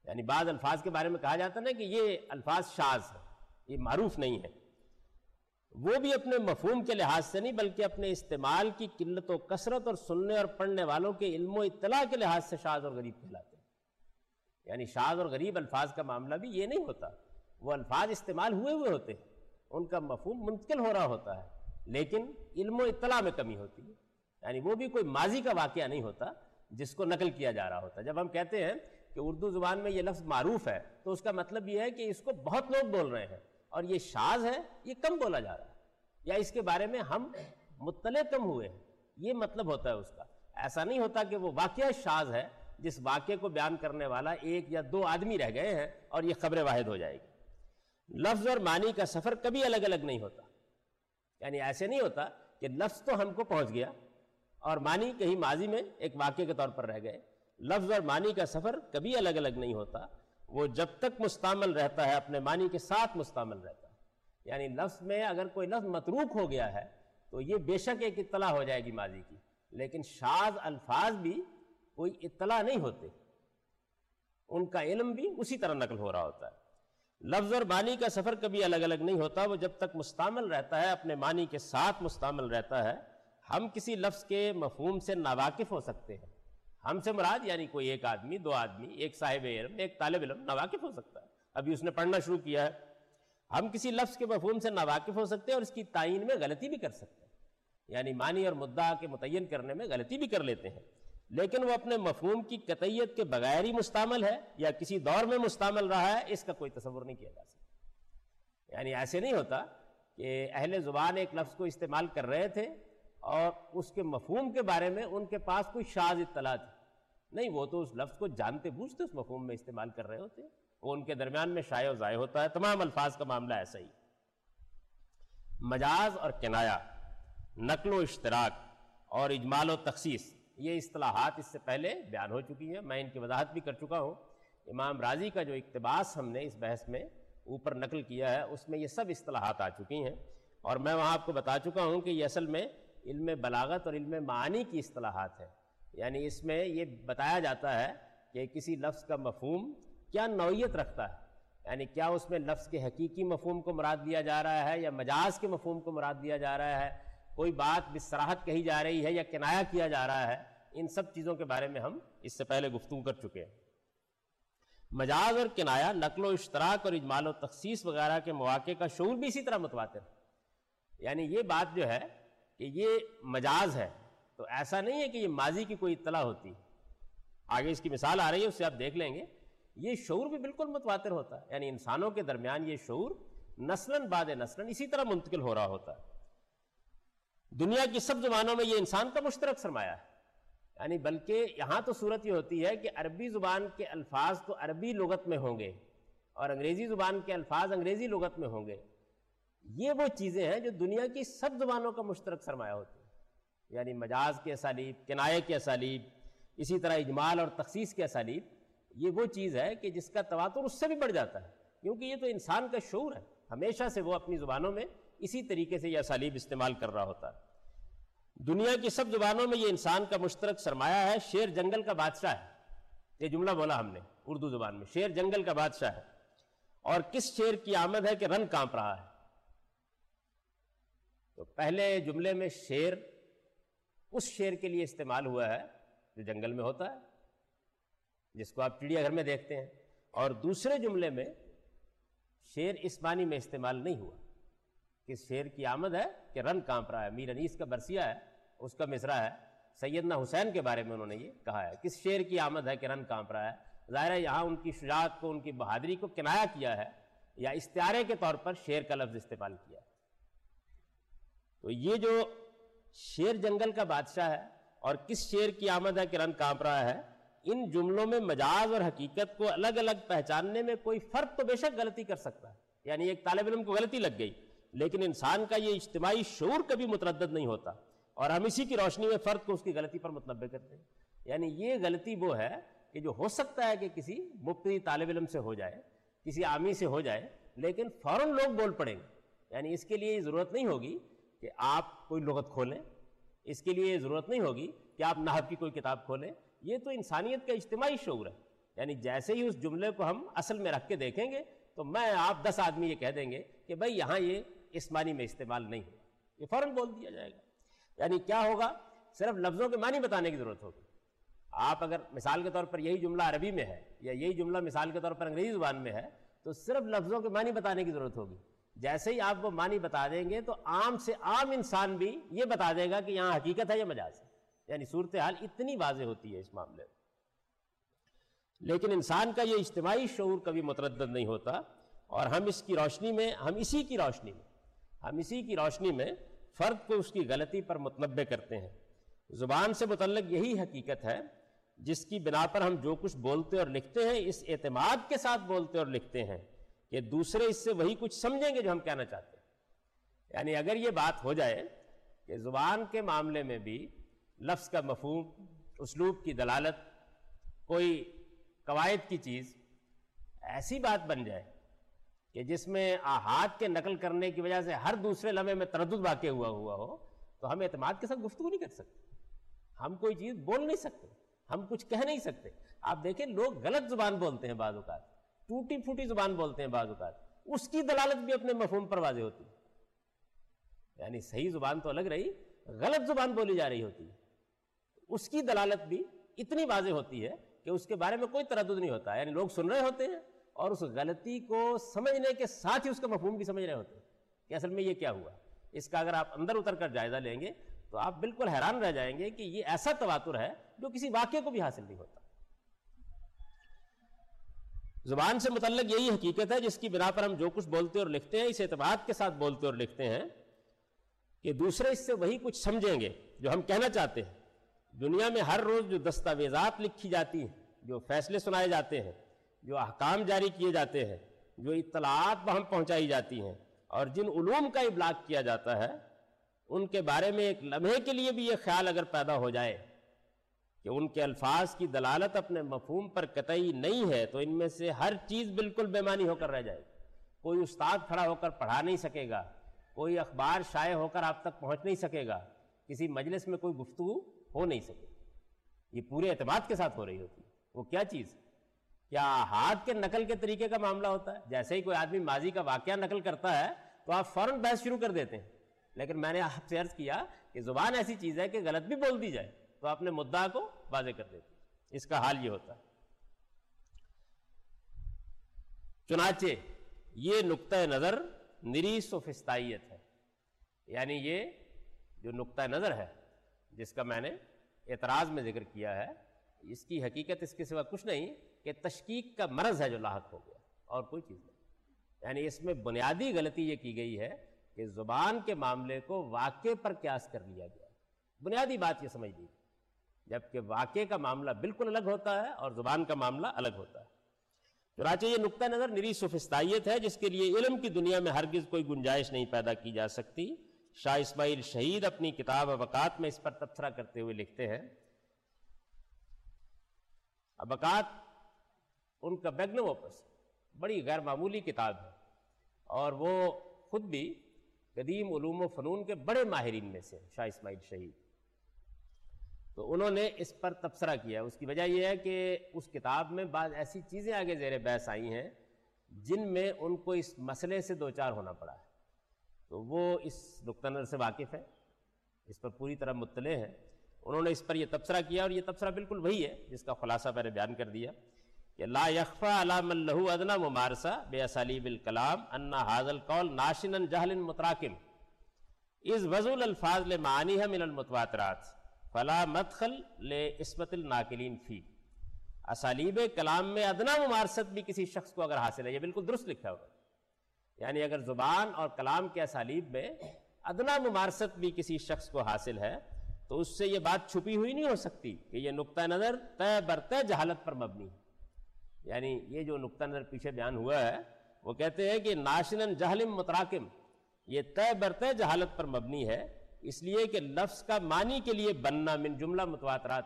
یعنی بعض الفاظ کے بارے میں کہا جاتا ہے نا کہ یہ الفاظ شاذ ہیں، یہ معروف نہیں ہے، وہ بھی اپنے مفہوم کے لحاظ سے نہیں بلکہ اپنے استعمال کی قلت و کثرت اور سننے اور پڑھنے والوں کے علم و اطلاع کے لحاظ سے شاذ اور غریب کہلاتے ہیں۔ یعنی شاذ اور غریب الفاظ کا معاملہ بھی یہ نہیں ہوتا، وہ الفاظ استعمال ہوئے ہوتے ہیں، ان کا مفہوم منتقل ہو رہا ہوتا ہے، لیکن علم و اطلاع میں کمی ہوتی ہے، یعنی وہ بھی کوئی ماضی کا واقعہ نہیں ہوتا جس کو نقل کیا جا رہا ہوتا۔ جب ہم کہتے ہیں کہ اردو زبان میں یہ لفظ معروف ہے تو اس کا مطلب یہ ہے کہ اس کو بہت لوگ بول رہے ہیں، اور یہ شاذ ہے، یہ کم بولا جا رہا ہے، یا اس کے بارے میں ہم مطلع کم ہوئے ہیں، یہ مطلب ہوتا ہے اس کا۔ ایسا نہیں ہوتا کہ وہ واقعہ شاذ ہے جس واقعے کو بیان کرنے والا ایک یا دو آدمی رہ گئے ہیں اور یہ خبر واحد ہو جائے گی۔ لفظ اور معنی کا سفر کبھی الگ الگ نہیں ہوتا، یعنی ایسے نہیں ہوتا کہ لفظ تو ہم کو پہنچ گیا اور معنی کہیں ماضی میں ایک واقعے کے طور پر رہ گئے۔ لفظ اور معنی کا سفر کبھی الگ الگ نہیں ہوتا، وہ جب تک مستعمل رہتا ہے اپنے معنی کے ساتھ مستعمل رہتا ہے۔ یعنی لفظ میں اگر کوئی لفظ متروک ہو گیا ہے تو یہ بے شک ایک اطلاع ہو جائے گی ماضی کی، لیکن شاذ الفاظ بھی کوئی اطلاع نہیں ہوتے، ان کا علم بھی اسی طرح نقل ہو رہا ہوتا ہے۔ لفظ اور معنی کا سفر کبھی الگ الگ نہیں ہوتا، وہ جب تک مستعمل رہتا ہے اپنے معنی کے ساتھ مستعمل رہتا ہے۔ ہم کسی لفظ کے مفہوم سے ناواقف ہو سکتے ہیں، ہم سے مراد یعنی کوئی ایک آدمی، دو آدمی، ایک صاحب علم، ایک طالب علم ناواقف ہو سکتا ہے، ابھی اس نے پڑھنا شروع کیا ہے۔ ہم کسی لفظ کے مفہوم سے ناواقف ہو سکتے ہیں اور اس کی تعین میں غلطی بھی کر سکتے ہیں، یعنی معنی اور مدعا کے متعین کرنے میں غلطی بھی کر لیتے ہیں، لیکن وہ اپنے مفہوم کی قطعیت کے بغیر ہی مستعمل ہے یا کسی دور میں مستعمل رہا ہے، اس کا کوئی تصور نہیں کیا جا سکتا۔ یعنی ایسے نہیں ہوتا کہ اہل زبان ایک لفظ کو استعمال کر رہے تھے اور اس کے مفہوم کے بارے میں ان کے پاس کوئی شاذ اطلاع تھی، نہیں، وہ تو اس لفظ کو جانتے بوجھتے اس مفہوم میں استعمال کر رہے ہوتے ہیں، وہ ان کے درمیان میں شائع و ضائع ہوتا ہے۔ تمام الفاظ کا معاملہ ایسا ہی۔ مجاز اور کنایہ، نقل و اشتراک اور اجمال و تخصیص، یہ اصطلاحات اس سے پہلے بیان ہو چکی ہیں، میں ان کی وضاحت بھی کر چکا ہوں۔ امام رازی کا جو اقتباس ہم نے اس بحث میں اوپر نقل کیا ہے اس میں یہ سب اصطلاحات آ چکی ہیں، اور میں وہاں آپ کو بتا چکا ہوں کہ یہ اصل میں علم بلاغت اور علم معانی کی اصطلاحات ہیں، یعنی اس میں یہ بتایا جاتا ہے کہ کسی لفظ کا مفہوم کیا نوعیت رکھتا ہے، یعنی کیا اس میں لفظ کے حقیقی مفہوم کو مراد دیا جا رہا ہے یا مجاز کے مفہوم کو مراد دیا جا رہا ہے، کوئی بات بصراحت کہی جا رہی ہے یا کنایہ کیا جا رہا ہے۔ ان سب چیزوں کے بارے میں ہم اس سے پہلے گفتگو کر چکے ہیں۔ مجاز اور کنایہ، نقل و اشتراک اور اجمال و تخصیص وغیرہ کے مواقع کا شعور بھی اسی طرح متواتر ہے، یعنی یہ بات جو ہے کہ یہ مجاز ہے تو ایسا نہیں ہے کہ یہ ماضی کی کوئی اطلاع ہوتی، آگے اس کی مثال آ رہی ہے اس سے آپ دیکھ لیں گے، یہ شعور بھی بالکل متواتر ہوتا ہے، یعنی انسانوں کے درمیان یہ شعور نسلاً بعد نسلاً اسی طرح منتقل ہو رہا ہوتا ہے۔ دنیا کی سب زبانوں میں یہ انسان کا مشترک سرمایہ ہے، یعنی بلکہ یہاں تو صورت یہ ہوتی ہے کہ عربی زبان کے الفاظ تو عربی لغت میں ہوں گے اور انگریزی زبان کے الفاظ انگریزی لغت میں ہوں گے، یہ وہ چیزیں ہیں جو دنیا کی سب زبانوں کا مشترک سرمایہ ہوتی ہے، یعنی مجاز کے اسالیب، کنایہ کے اسالیب، اسی طرح اجمال اور تخصیص کے اسالیب، یہ وہ چیز ہے کہ جس کا تواتر اس سے بھی بڑھ جاتا ہے، کیونکہ یہ تو انسان کا شعور ہے، ہمیشہ سے وہ اپنی زبانوں میں اسی طریقے سے یہ اسالیب استعمال کر رہا ہوتا ہے۔ دنیا کی سب زبانوں میں یہ انسان کا مشترک سرمایہ ہے، شیر جنگل کا بادشاہ ہے، یہ جملہ بولا ہم نے اردو زبان میں، شیر جنگل کا بادشاہ ہے، اور کس شیر کی آمد ہے کہ رن کانپ رہا ہے۔ تو پہلے جملے میں شیر اس شیر کے لیے استعمال ہوا ہے جو جنگل میں ہوتا ہے، جس کو آپ چڑیا گھر میں دیکھتے ہیں، اور دوسرے جملے میں شیر اس معنی میں استعمال نہیں ہوا کہ شیر کی آمد ہے کہ رن کانپ رہا ہے۔ میر انیس کا برسیہ ہے، اس کا مصرع ہے، سیدنا حسین کے بارے میں انہوں نے یہ کہا ہے، کس شیر کی آمد ہے کہ رن کانپ رہا ہے۔ ظاہر ہے یہاں ان کی شجاعت کو، ان کی بہادری کو کنایہ کیا ہے یا استعارے کے طور پر شیر کا لفظ استعمال کیا ہے۔ تو یہ جو شیر جنگل کا بادشاہ ہے اور کس شیر کی آمد ہے کہ رن کانپ رہا ہے، ان جملوں میں مجاز اور حقیقت کو الگ الگ پہچاننے میں کوئی فرد تو بے شک غلطی کر سکتا ہے، یعنی ایک طالب علم کو غلطی لگ گئی، لیکن انسان کا یہ اجتماعی شعور کبھی متردد نہیں ہوتا، اور ہم اسی کی روشنی میں فرد کو اس کی غلطی پر متنبع کرتے ہیں۔ یعنی یہ غلطی وہ ہے کہ جو ہو سکتا ہے کہ کسی مبتدی طالب علم سے ہو جائے، کسی عامی سے ہو جائے، لیکن فوراً لوگ بول پڑیں گے، یعنی اس کے لیے یہ ضرورت نہیں ہوگی کہ آپ کوئی لغت کھولیں، اس کے لیے یہ ضرورت نہیں ہوگی کہ آپ نحو کی کوئی کتاب کھولیں، یہ تو انسانیت کا اجتماعی شعور ہے، یعنی جیسے ہی اس جملے کو ہم اصل میں رکھ کے دیکھیں گے تو میں آپ 10 آدمی یہ کہہ دیں گے کہ بھائی یہاں یہ اس معنی میں استعمال نہیں ہے، یہ فوراً بول دیا جائے گا۔ یعنی کیا ہوگا، صرف لفظوں کے معنی بتانے کی ضرورت ہوگی۔ آپ اگر مثال کے طور پر یہی جملہ عربی میں ہے یا یہی جملہ مثال کے طور پر انگریزی زبان میں ہے تو صرف لفظوں کے معنی بتانے کی ضرورت ہوگی۔ جیسے ہی آپ وہ معنی بتا دیں گے تو عام سے عام انسان بھی یہ بتا دے گا کہ یہاں حقیقت ہے یا مجاز ہے، یعنی صورتحال اتنی واضح ہوتی ہے اس معاملے میں۔ لیکن انسان کا یہ اجتماعی شعور کبھی متردد نہیں ہوتا، اور ہم اسی کی روشنی میں فرد کو اس کی غلطی پر متنبہ کرتے ہیں۔ زبان سے متعلق یہی حقیقت ہے جس کی بنا پر ہم جو کچھ بولتے اور لکھتے ہیں اس اعتماد کے ساتھ بولتے اور لکھتے ہیں کہ دوسرے اس سے وہی کچھ سمجھیں گے جو ہم کہنا چاہتے ہیں۔ یعنی اگر یہ بات ہو جائے کہ زبان کے معاملے میں بھی لفظ کا مفہوم، اسلوب کی دلالت، کوئی قواعد کی چیز ایسی بات بن جائے کہ جس میں آحاد کے نقل کرنے کی وجہ سے ہر دوسرے لمحے میں تردد واقع ہوا ہو تو ہم اعتماد کے ساتھ گفتگو نہیں کر سکتے، ہم کوئی چیز بول نہیں سکتے، ہم کچھ کہہ نہیں سکتے۔ آپ دیکھیں لوگ غلط زبان بولتے ہیں، بعض اوقات ٹوٹی پھوٹی زبان بولتے ہیں، بعض اوقات اس کی دلالت بھی اپنے مفہوم پر واضح ہوتی ہے۔ یعنی صحیح زبان تو الگ رہی، غلط زبان بولی جا رہی ہوتی ہے، اس کی دلالت بھی اتنی واضح ہوتی ہے کہ اس کے بارے میں کوئی تردد نہیں ہوتا۔ یعنی لوگ سن رہے ہوتے ہیں اور اس غلطی کو سمجھنے کے ساتھ ہی اس کا مفہوم بھی سمجھ رہے ہوتے ہیں کہ اصل میں یہ کیا ہوا۔ اس کا اگر آپ اندر اتر کر جائزہ لیں گے تو آپ بالکل حیران رہ جائیں گے کہ یہ ایسا تواتر ہے جو کسی واقعے کو بھی حاصل نہیں ہوتا۔ زبان سے متعلق یہی حقیقت ہے جس کی بنا پر ہم جو کچھ بولتے اور لکھتے ہیں اس اعتماد کے ساتھ بولتے اور لکھتے ہیں کہ دوسرے اس سے وہی کچھ سمجھیں گے جو ہم کہنا چاہتے ہیں۔ دنیا میں ہر روز جو دستاویزات لکھی جاتی ہیں، جو فیصلے سنائے جاتے ہیں، جو احکام جاری کیے جاتے ہیں، جو اطلاعات وہاں پہنچائی جاتی ہیں اور جن علوم کا ابلاغ کیا جاتا ہے، ان کے بارے میں ایک لمحے کے لیے بھی یہ خیال اگر پیدا ہو جائے کہ ان کے الفاظ کی دلالت اپنے مفہوم پر قطعی نہیں ہے تو ان میں سے ہر چیز بالکل بے معنی ہو کر رہ جائے گی۔ کوئی استاد کھڑا ہو کر پڑھا نہیں سکے گا، کوئی اخبار شائع ہو کر آپ تک پہنچ نہیں سکے گا، کسی مجلس میں کوئی گفتگو ہو نہیں سکے۔ یہ پورے اعتماد کے ساتھ ہو رہی ہوتی ہے۔ وہ کیا چیز؟ کیا ہاتھ کے نقل کے طریقے کا معاملہ ہوتا ہے؟ جیسے ہی کوئی آدمی ماضی کا واقعہ نقل کرتا ہے تو آپ فوراً بحث شروع کر دیتے ہیں، لیکن میں نے آپ سے عرض کیا کہ زبان ایسی چیز ہے کہ غلط بھی بول دی جائے تو آپ نے مدعا کو واضح کر دیتے ہیں۔ اس کا حال یہ ہوتا ہے۔ چنانچہ یہ نقطہ نظر نری سوفسطائیت ہے، یعنی یہ جو نقطہ نظر ہے جس کا میں نے اعتراض میں ذکر کیا ہے، اس کی حقیقت اس کے سوا کچھ نہیں کہ تشکیک کا مرض ہے جو لاحق ہو گیا، اور کوئی چیز نہیں۔ یعنی اس میں بنیادی غلطی یہ کی گئی ہے کہ زبان کے معاملے کو واقعے پر قیاس کر لیا گیا۔ بنیادی بات یہ سمجھ لیجیے، جبکہ واقعے کا معاملہ بالکل الگ ہوتا ہے اور زبان کا معاملہ الگ ہوتا ہے۔ چنانچہ یہ نقطہ نظر نری سوفسطائیت ہے جس کے لیے علم کی دنیا میں ہرگز کوئی گنجائش نہیں پیدا کی جا سکتی۔ شاہ اسماعیل شہید اپنی کتاب ابقات میں اس پر تبصرہ کرتے ہوئے لکھتے ہیں، ابقات ان کا میگنم اوپس، بڑی غیر معمولی کتاب ہے، اور وہ خود بھی قدیم علوم و فنون کے بڑے ماہرین میں سے شاہ اسماعیل شہید۔ تو انہوں نے اس پر تبصرہ کیا۔ اس کی وجہ یہ ہے کہ اس کتاب میں بعض ایسی چیزیں آگے زیر بحث آئی ہیں جن میں ان کو اس مسئلے سے دوچار ہونا پڑا ہے، تو وہ اس نقطہ نظر سے واقف ہے، اس پر پوری طرح مطلع ہیں۔ انہوں نے اس پر یہ تبصرہ کیا، اور یہ تبصرہ بالکل وہی ہے جس کا خلاصہ میں نے بیان کر دیا کہ لا یخفى علی من لہ ادنی ممارسہ باسالیب الکلام ان ھذا القول ناشنا جہل متراکم اذ وضع الالفاظ لمعانیها من المتواترات فلا مدخل لعصمت الناقلین فی۔ اسالیب کلام میں ادنی ممارست بھی کسی شخص کو اگر حاصل ہے، یہ بالکل درست لکھا ہوگا، یعنی اگر زبان اور کلام کے اسالیب میں ادنی ممارست بھی کسی شخص کو حاصل ہے تو اس سے یہ بات چھپی ہوئی نہیں ہو سکتی کہ یہ نقطہ نظر طے برطے جہالت پر مبنی ہے۔ یعنی یہ جو نقطہ نظر پیچھے بیان ہوا ہے وہ کہتے ہیں کہ ناشنن جہل متراکم، یہ طے برطے جہالت پر مبنی ہے، اس لیے کہ لفظ کا معنی کے لیے بننا من جملہ متواترات،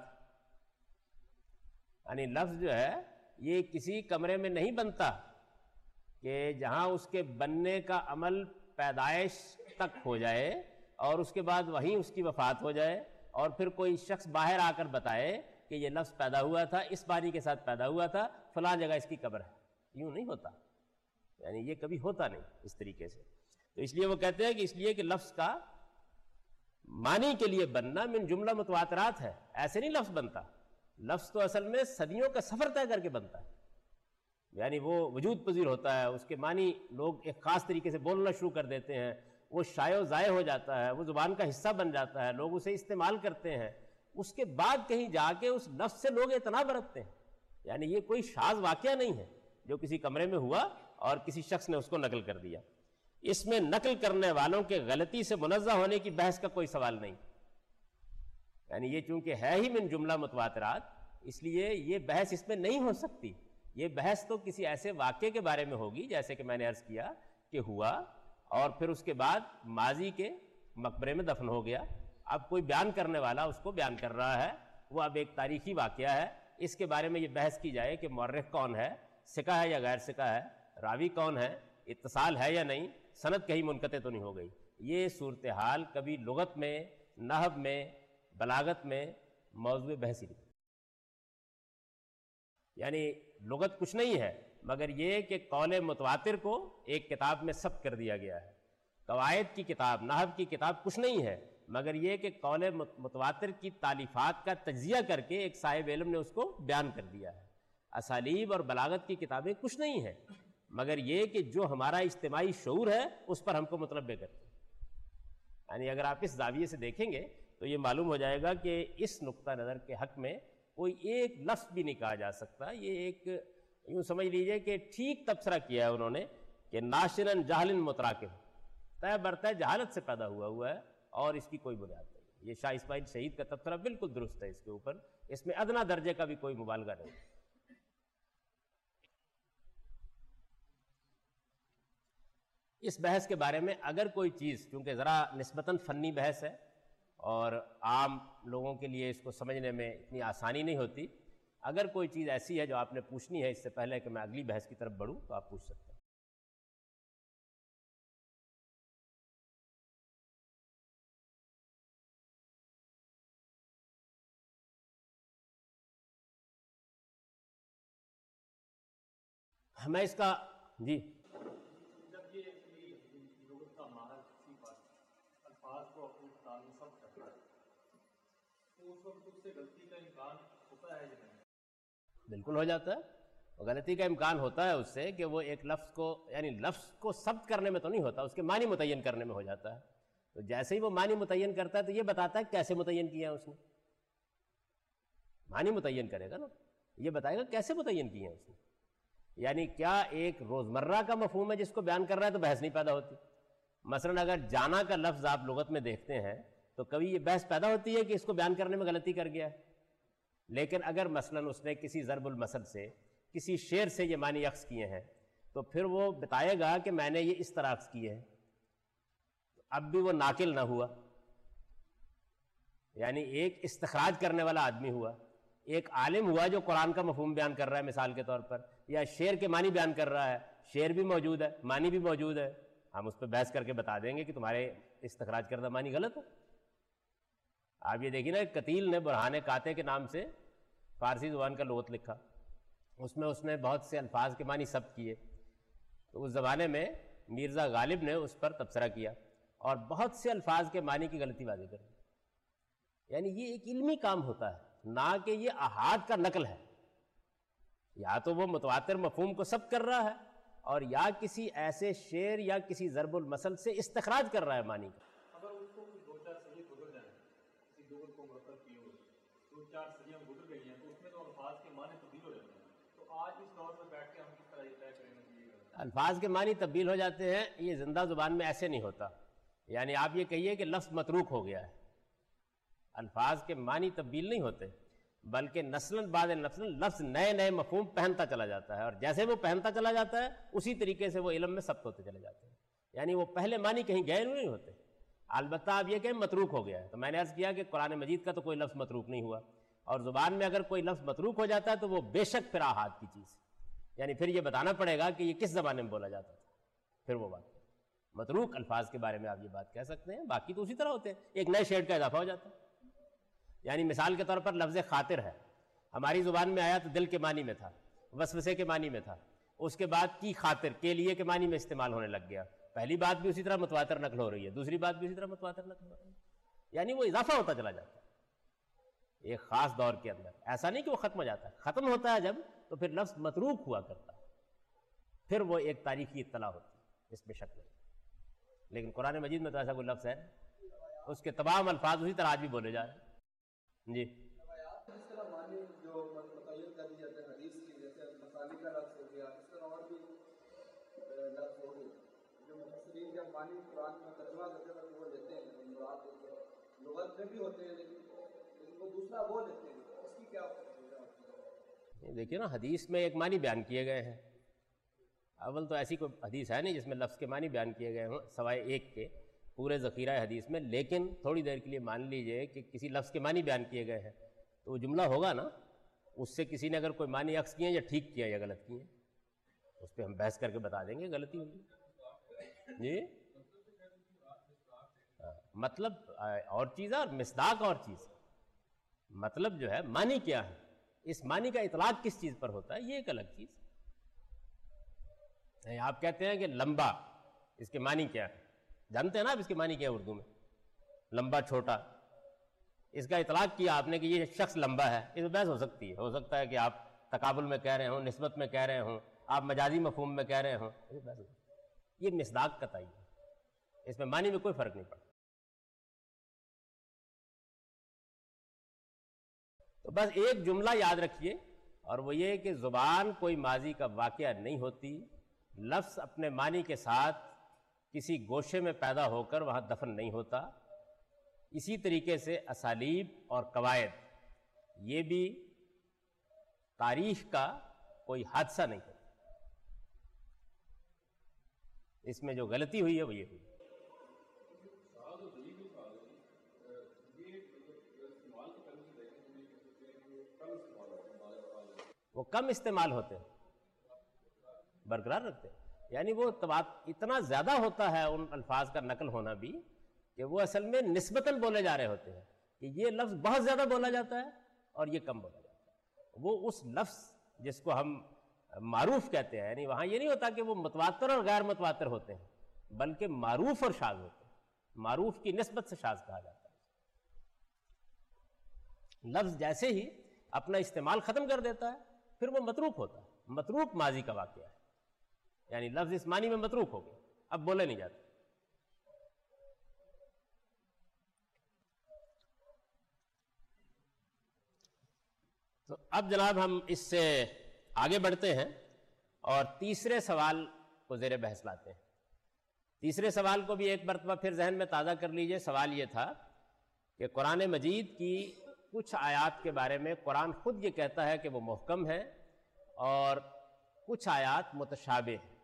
یعنی لفظ جو ہے یہ کسی کمرے میں نہیں بنتا کہ جہاں اس کے بننے کا عمل پیدائش تک ہو جائے اور اس کے بعد وہیں اس کی وفات ہو جائے اور پھر کوئی شخص باہر آ کر بتائے کہ یہ لفظ پیدا ہوا تھا اس معنی کے ساتھ پیدا ہوا تھا، فلاں جگہ اس کی قبر ہے. یوں نہیں ہوتا، یعنی یہ کبھی ہوتا نہیں اس طریقے سے. تو اس لیے وہ کہتے ہیں کہ اس لیے کہ لفظ کا معنی کے لیے بننا من جملہ متواترات ہے. ایسے نہیں لفظ بنتا، لفظ تو اصل میں صدیوں کا سفر طے کر کے بنتا ہے. یعنی وہ وجود پذیر ہوتا ہے، اس کے معنی لوگ ایک خاص طریقے سے بولنا شروع کر دیتے ہیں، وہ شائع و ضائع ہو جاتا ہے، وہ زبان کا حصہ بن جاتا ہے، لوگ اسے استعمال کرتے ہیں. اس کے بعد کہیں جا کے اس لفظ سے لوگ اعتنا برتتے ہیں. یعنی یہ کوئی شاذ واقعہ نہیں ہے جو کسی کمرے میں ہوا اور کسی شخص نے اس کو نقل کر دیا. اس میں نقل کرنے والوں کے غلطی سے منزہ ہونے کی بحث کا کوئی سوال نہیں. یعنی یہ چونکہ ہے ہی من جملہ متواترات، اس لیے یہ بحث اس میں نہیں ہو سکتی. یہ بحث تو کسی ایسے واقعے کے بارے میں ہوگی جیسے کہ میں نے عرض کیا کہ ہوا اور پھر اس کے بعد ماضی کے مقبرے میں دفن ہو گیا. اب کوئی بیان کرنے والا اس کو بیان کر رہا ہے، وہ اب ایک تاریخی واقعہ ہے. اس کے بارے میں یہ بحث کی جائے کہ مورخ کون ہے، ثقہ ہے یا غیر ثقہ ہے، راوی کون ہے، اتصال ہے یا نہیں، سند کہیں منقطع تو نہیں ہو گئی. یہ صورتحال کبھی لغت میں، نحو میں، بلاغت میں موضوع بحث ہی نہیں. یعنی لغت کچھ نہیں ہے مگر یہ کہ قول متواتر کو ایک کتاب میں ثبت کر دیا گیا ہے. قواعد کی کتاب، نحو کی کتاب کچھ نہیں ہے مگر یہ کہ قول متواتر کی تالیفات کا تجزیہ کر کے ایک صاحب علم نے اس کو بیان کر دیا ہے. اسالیب اور بلاغت کی کتابیں کچھ نہیں ہیں مگر یہ کہ جو ہمارا اجتماعی شعور ہے اس پر ہم کو متنبع کرتے ہیں. یعنی اگر آپ اس زاویے سے دیکھیں گے تو یہ معلوم ہو جائے گا کہ اس نقطہ نظر کے حق میں کوئی ایک لفظ بھی نہیں کہا جا سکتا. یہ ایک یوں سمجھ لیجئے کہ ٹھیک تبصرہ کیا ہے انہوں نے کہ ناشرن جہل متراکم، طے برطے جہالت سے پیدا ہوا ہے اور اس کی کوئی بنیاد نہیں. یہ شاہ اسماعیل شہید کا تبصرہ بالکل درست ہے اس کے اوپر، اس میں ادنا درجے کا بھی کوئی مبالغہ نہیں. اس بحث کے بارے میں اگر کوئی چیز، کیونکہ ذرا نسبتاً فنی بحث ہے اور عام لوگوں کے لیے اس کو سمجھنے میں اتنی آسانی نہیں ہوتی، اگر کوئی چیز ایسی ہے جو آپ نے پوچھنی ہے اس سے پہلے کہ میں اگلی بحث کی طرف بڑھوں تو آپ پوچھ سکتے ہیں. میں اس کا جی جب یہ لغت کا ماہر کسی پر الفاظ کو اپنے تعلق کرتا ہے تو اس وقت اس سے غلطی کا امکان ہوتا ہے یا نہیں؟ بالکل ہو جاتا ہے. غلطی کا امکان ہوتا ہے اس سے کہ وہ ایک لفظ کو، یعنی لفظ کو ثبت کرنے میں تو نہیں ہوتا، اس کے معنی متعین کرنے میں ہو جاتا ہے. تو جیسے ہی وہ معنی متعین کرتا ہے تو یہ بتاتا ہے کیسے متعین کیا ہے اس نے. معنی متعین کرے گا نا، یہ بتائے گا کیسے متعین کیے ہیں اس نے. یعنی کیا ایک روزمرہ کا مفہوم ہے جس کو بیان کر رہا ہے تو بحث نہیں پیدا ہوتی. مثلا اگر جانا کا لفظ آپ لغت میں دیکھتے ہیں تو کبھی یہ بحث پیدا ہوتی ہے کہ اس کو بیان کرنے میں غلطی کر گیا ہے. لیکن اگر مثلا اس نے کسی ضرب المثل سے، کسی شعر سے یہ معنی اخذ کیے ہیں تو پھر وہ بتائے گا کہ میں نے یہ اس طرح اخذ کیے ہیں. اب بھی وہ ناقل نہ ہوا، یعنی ایک استخراج کرنے والا آدمی ہوا، ایک عالم ہوا جو قرآن کا مفہوم بیان کر رہا ہے مثال کے طور پر، یا شعر کے معنی بیان کر رہا ہے. شعر بھی موجود ہے، معنی بھی موجود ہے، ہم اس پہ بحث کر کے بتا دیں گے کہ تمہارے استخراج کردہ معنی غلط ہے. آپ یہ دیکھیے نا، قتیل نے برہان قاطع کے نام سے فارسی زبان کا لغت لکھا، اس میں اس نے بہت سے الفاظ کے معنی ثبت کیے. تو اس زمانے میں مرزا غالب نے اس پر تبصرہ کیا اور بہت سے الفاظ کے معنی کی غلطی واضح کر دی. یعنی یہ ایک علمی کام ہوتا ہے، نہ کہ یہ احاد کا نقل ہے. یا تو وہ متواتر مفہوم کو ثبت کر رہا ہے اور یا کسی ایسے شعر یا کسی ضرب المثل سے استخراج کر رہا ہے معنی کا. اگر اس کو کچھ دو چار صدیاں گزر جائیں، کسی لغت کو مرتب کیے ہوئے دو چار صدیاں گزر گئی ہیں تو اس میں تو الفاظ کے معنی تبدیل ہو جاتے ہیں. تو آج اس دور میں بیٹھ کے ہم کس طرح یہ طے کریں گے کہ یہ الفاظ کے معنی تبدیل ہو جاتے ہیں؟ یہ زندہ زبان میں ایسے نہیں ہوتا. یعنی آپ یہ کہیے کہ لفظ متروک ہو گیا ہے، الفاظ کے معنی تبدیل نہیں ہوتے بلکہ نسلاً بعد نسلاً لفظ نئے نئے مفہوم پہنتا چلا جاتا ہے، اور جیسے وہ پہنتا چلا جاتا ہے اسی طریقے سے وہ علم میں ثبت ہوتے چلے جاتے ہیں. یعنی وہ پہلے معنی کہیں گئے نہیں ہوتے. البتہ آپ یہ کہ متروک ہو گیا ہے. تو میں نے عرض کیا کہ قرآن مجید کا تو کوئی لفظ متروک نہیں ہوا، اور زبان میں اگر کوئی لفظ متروک ہو جاتا ہے تو وہ بے شک پھر آحاد کی چیز، یعنی پھر یہ بتانا پڑے گا کہ یہ کس زمانے میں بولا جاتا تھا. پھر وہ بات متروک الفاظ کے بارے میں آپ یہ بات کہہ سکتے ہیں. باقی تو اسی طرح ہوتے ہیں، ایک نئے شیڈ کا اضافہ ہو جاتا ہے. یعنی مثال کے طور پر لفظ خاطر ہے، ہماری زبان میں آیا تو دل کے معنی میں تھا، وسوسے کے معنی میں تھا، اس کے بعد کی خاطر کے لیے کے معنی میں استعمال ہونے لگ گیا. پہلی بات بھی اسی طرح متواتر نقل ہو رہی ہے، دوسری بات بھی اسی طرح متواتر نقل ہو رہی ہے، یعنی وہ اضافہ ہوتا چلا جاتا ہے ایک خاص دور کے اندر. ایسا نہیں کہ وہ ختم ہو جاتا ہے، ختم ہوتا ہے جب تو پھر لفظ متروک ہوا کرتا ہے، پھر وہ ایک تاریخی اطلاع ہوتی ہے، اس میں شک نہیں. لیکن قرآن مجید میں تو ایسا کوئی لفظ ہے، اس کے تمام الفاظ اسی طرح آج بھی بولے جا رہے ہیں. جی اس طرح معنی جو متعین کر دیے جاتے ہیں حدیث کی، جیسے مسالی کا لفظ ہو گیا، اس طرح اور بھی لفظ ہو گئے جو مفسرین جب معنی قرآن میں ترجمہ کرتے ہیں وہ لیتے ہیں، مراد لغت میں بھی ہوتے ہیں لیکن وہ دوسرا وہ لیتے ہیں، اس کی کیا وجہ؟ دیکھیے نا، حدیث میں ایک معنی بیان کیے گئے ہیں. اول تو ایسی کوئی حدیث ہے نہیں جس میں لفظ کے معنی بیان کیے گئے ہوں سوائے ایک کے پورے ذخیرہ حدیث میں. لیکن تھوڑی دیر کے لیے مان لیجئے کہ کسی لفظ کے معنی بیان کیے گئے ہیں تو وہ جملہ ہوگا نا، اس سے کسی نے اگر کوئی معنی عکس کیے یا ٹھیک کیا یا غلط کیے، اس پہ ہم بحث کر کے بتا دیں گے غلطی ہوگی. جی مطلب اور چیز ہے اور مصداق اور چیز. مطلب جو ہے معنی کیا ہے، اس معنی کا اطلاق کس چیز پر ہوتا ہے، یہ ایک الگ چیز. آپ کہتے ہیں کہ لمبا، اس کے معنی کیا ہے، جانتے ہیں نا آپ اس کے معنی کیا ہے اردو میں؟ لمبا چھوٹا، اس کا اطلاق کیا آپ نے کہ یہ شخص لمبا ہے. اس میں بحث ہو سکتی ہے، ہو سکتا ہے کہ آپ تقابل میں کہہ رہے ہوں، نسبت میں کہہ رہے ہوں، آپ مجازی مفہوم میں کہہ رہے ہوں. یہ مصداق کا تعین ہے، اس میں معنی میں کوئی فرق نہیں پڑتا. تو بس ایک جملہ یاد رکھیے، اور وہ یہ کہ زبان کوئی ماضی کا واقعہ نہیں ہوتی. لفظ اپنے معنی کے ساتھ کسی گوشے میں پیدا ہو کر وہاں دفن نہیں ہوتا. اسی طریقے سے اسالیب اور قواعد یہ بھی تاریخ کا کوئی حادثہ نہیں ہوتا. اس میں جو غلطی ہوئی ہے وہ یہ ہوئی. وہ کم استعمال ہوتے ہیں، برقرار رکھتے ہیں، یعنی وہ اتنا زیادہ ہوتا ہے ان الفاظ کا نقل ہونا بھی کہ وہ اصل میں نسبتاً بولے جا رہے ہوتے ہیں کہ یہ لفظ بہت زیادہ بولا جاتا ہے اور یہ کم بولا جاتا ہے. وہ اس لفظ جس کو ہم معروف کہتے ہیں، یعنی وہاں یہ نہیں ہوتا کہ وہ متواتر اور غیر متواتر ہوتے ہیں، بلکہ معروف اور شاذ ہوتے ہیں. معروف کی نسبت سے شاذ کہا جاتا ہے. لفظ جیسے ہی اپنا استعمال ختم کر دیتا ہے پھر وہ متروک ہوتا ہے. متروک ماضی کا واقعہ ہے، یعنی لفظ اس معنی میں متروک ہو گیا، اب بولے نہیں جاتے. تو اب جناب ہم اس سے آگے بڑھتے ہیں اور تیسرے سوال کو زیر بحث لاتے ہیں. تیسرے سوال کو بھی ایک مرتبہ پھر ذہن میں تازہ کر لیجئے. سوال یہ تھا کہ قرآن مجید کی کچھ آیات کے بارے میں قرآن خود یہ کہتا ہے کہ وہ محکم ہے اور کچھ آیات متشابہ ہیں،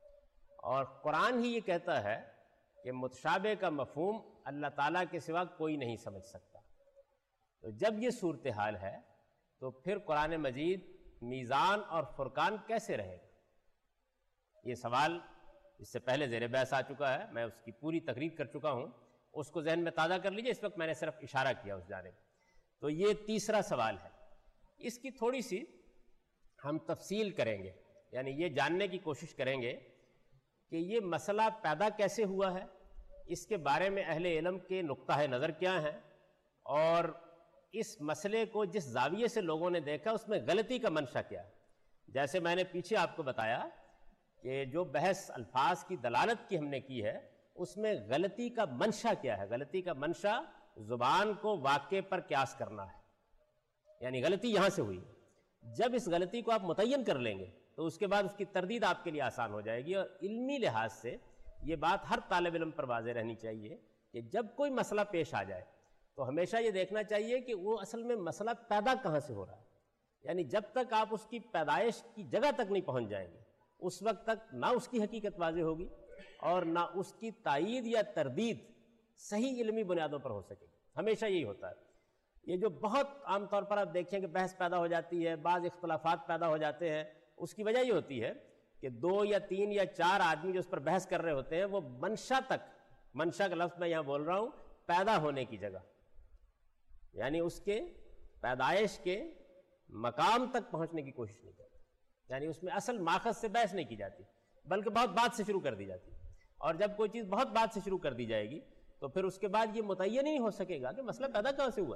اور قرآن ہی یہ کہتا ہے کہ متشابہ کا مفہوم اللہ تعالیٰ کے سوا کوئی نہیں سمجھ سکتا. تو جب یہ صورتحال ہے تو پھر قرآن مجید میزان اور فرقان کیسے رہے گا؟ یہ سوال اس سے پہلے زیر بحث آ چکا ہے، میں اس کی پوری تقریر کر چکا ہوں، اس کو ذہن میں تازہ کر لیجئے. اس وقت میں نے صرف اشارہ کیا اس جانب. تو یہ تیسرا سوال ہے، اس کی تھوڑی سی ہم تفصیل کریں گے، یعنی یہ جاننے کی کوشش کریں گے کہ یہ مسئلہ پیدا کیسے ہوا ہے، اس کے بارے میں اہل علم کے نقطہ نظر کیا ہیں، اور اس مسئلے کو جس زاویے سے لوگوں نے دیکھا اس میں غلطی کا منشا کیا ہے. جیسے میں نے پیچھے آپ کو بتایا کہ جو بحث الفاظ کی دلالت کی ہم نے کی ہے اس میں غلطی کا منشا کیا ہے. غلطی کا منشا زبان کو واقع پر قیاس کرنا ہے، یعنی غلطی یہاں سے ہوئی. جب اس غلطی کو آپ متعین کر لیں گے تو اس کے بعد اس کی تردید آپ کے لیے آسان ہو جائے گی. اور علمی لحاظ سے یہ بات ہر طالب علم پر واضح رہنی چاہیے کہ جب کوئی مسئلہ پیش آ جائے تو ہمیشہ یہ دیکھنا چاہیے کہ وہ اصل میں مسئلہ پیدا کہاں سے ہو رہا ہے. یعنی جب تک آپ اس کی پیدائش کی جگہ تک نہیں پہنچ جائیں گے اس وقت تک نہ اس کی حقیقت واضح ہوگی اور نہ اس کی تائید یا تردید صحیح علمی بنیادوں پر ہو سکے گی. ہمیشہ یہی ہوتا ہے. یہ جو بہت عام طور پر آپ دیکھیں کہ بحث پیدا ہو جاتی ہے، بعض اختلافات پیدا ہو جاتے ہیں، اس کی وجہ یہ ہوتی ہے کہ 2 یا 3 یا 4 آدمی جو اس پر بحث کر رہے ہوتے ہیں وہ منشا تک، منشا کا لفظ میں یہاں بول رہا ہوں پیدا ہونے کی جگہ، یعنی اس کے پیدائش کے مقام تک پہنچنے کی کوشش نہیں کرتا، یعنی اس میں اصل ماخذ سے بحث نہیں کی جاتی بلکہ بہت بات سے شروع کر دی جاتی ہے، اور جب کوئی چیز بہت بات سے شروع کر دی جائے گی تو پھر اس کے بعد یہ متعین نہیں ہو سکے گا کہ مسئلہ پیدا کہاں سے ہوا۔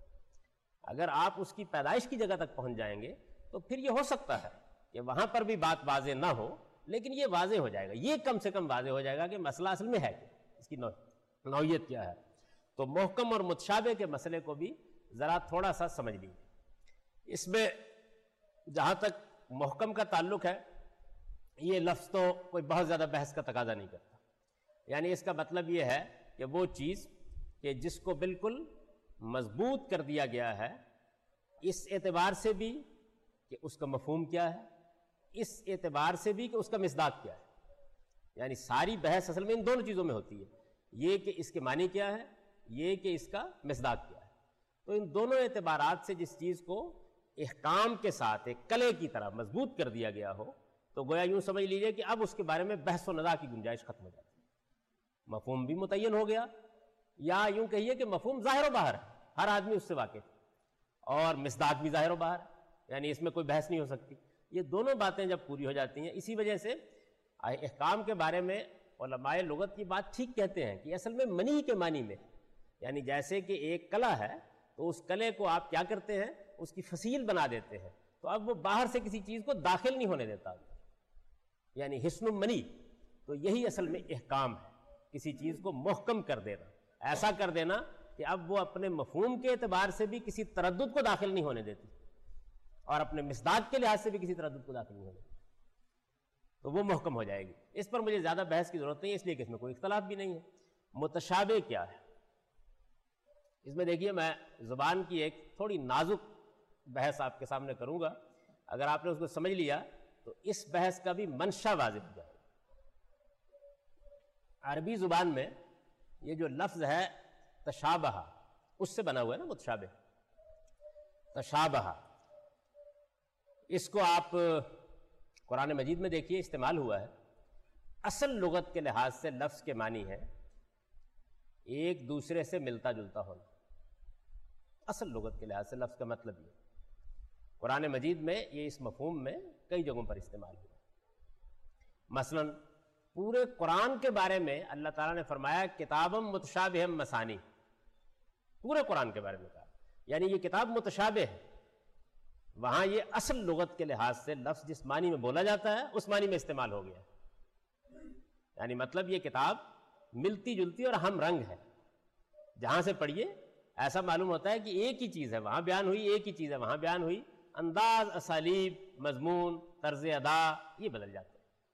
اگر آپ اس کی پیدائش کی جگہ تک پہنچ جائیں گے تو پھر یہ ہو سکتا ہے کہ وہاں پر بھی بات واضح نہ ہو، لیکن یہ واضح ہو جائے گا، یہ کم سے کم واضح ہو جائے گا کہ مسئلہ اصل میں ہے کہ اس کی نوعیت کیا ہے۔ تو محکم اور متشابہ کے مسئلے کو بھی ذرا تھوڑا سا سمجھ لیجیے۔ اس میں جہاں تک محکم کا تعلق ہے، یہ لفظ تو کوئی بہت زیادہ بحث کا تقاضا نہیں کرتا، یعنی اس کا مطلب یہ ہے کہ وہ چیز کہ جس کو بالکل مضبوط کر دیا گیا ہے، اس اعتبار سے بھی کہ اس کا مفہوم کیا ہے، اس اعتبار سے بھی کہ اس کا مصداق کیا ہے، یعنی ساری بحث اصل میں ان دونوں چیزوں میں ہوتی ہے، یہ کہ اس کے معنی کیا ہے، یہ کہ اس کا مصداق کیا ہے۔ تو ان دونوں اعتبارات سے جس چیز کو احکام کے ساتھ ایک کلے کی طرح مضبوط کر دیا گیا ہو تو گویا یوں سمجھ لیجئے کہ اب اس کے بارے میں بحث و نزاع کی گنجائش ختم ہو جاتی ہے، مفہوم بھی متعین ہو گیا، یا یوں کہیے کہ مفہوم ظاہر و باہر ہے، ہر آدمی اس سے واقف، اور مصداق بھی ظاہر و باہر ہے، یعنی اس میں کوئی بحث نہیں ہو سکتی۔ یہ دونوں باتیں جب پوری ہو جاتی ہیں، اسی وجہ سے احکام کے بارے میں علماء لغت کی بات ٹھیک کہتے ہیں کہ اصل میں منی کے معنی میں، یعنی جیسے کہ ایک کلا ہے تو اس کلے کو آپ کیا کرتے ہیں، اس کی فصیل بنا دیتے ہیں، تو اب وہ باہر سے کسی چیز کو داخل نہیں ہونے دیتا، یعنی حسن منی، تو یہی اصل میں احکام ہے، کسی چیز کو محکم کر دینا، ایسا کر دینا کہ اب وہ اپنے مفہوم کے اعتبار سے بھی کسی تردد کو داخل نہیں ہونے دیتی، اور اپنے مصداق کے لحاظ سے بھی کسی تردد کو داخل نہیں ہونے دیتی، تو وہ محکم ہو جائے گی۔ اس پر مجھے زیادہ بحث کی ضرورت نہیں ہے، اس لیے کہ اس میں کوئی اختلاف بھی نہیں ہے۔ متشابہ کیا ہے؟ اس میں دیکھیے میں زبان کی ایک تھوڑی نازک بحث آپ کے سامنے کروں گا، اگر آپ نے اس کو سمجھ لیا تو اس بحث کا بھی منشا واضح ہو جائے گا۔ عربی زبان میں یہ جو لفظ ہے تشابہ، اس سے بنا ہوا ہے نا متشابہ، تشابہ، اس کو آپ قرآن مجید میں دیکھیے استعمال ہوا ہے۔ اصل لغت کے لحاظ سے لفظ کے معنی ہے ایک دوسرے سے ملتا جلتا ہونا، اصل لغت کے لحاظ سے لفظ کا مطلب یہ، قرآن مجید میں یہ اس مفہوم میں کئی جگہوں پر استعمال ہوا۔ مثلا پورے قرآن کے بارے میں اللہ تعالیٰ نے فرمایا کتابم متشابہم مثانی، پورے قرآن کے بارے میں کہا، یعنی یہ کتاب متشابہ ہے، وہاں یہ اصل لغت کے لحاظ سے لفظ جس معنی میں بولا جاتا ہے اس معنی میں استعمال ہو گیا، یعنی مطلب یہ کتاب ملتی جلتی اور ہم رنگ ہے، جہاں سے پڑھیے ایسا معلوم ہوتا ہے کہ ایک ہی چیز ہے وہاں بیان ہوئی، ایک ہی چیز ہے وہاں بیان ہوئی، انداز، اسالیب، مضمون، طرز ادا یہ بدل جاتے ہیں۔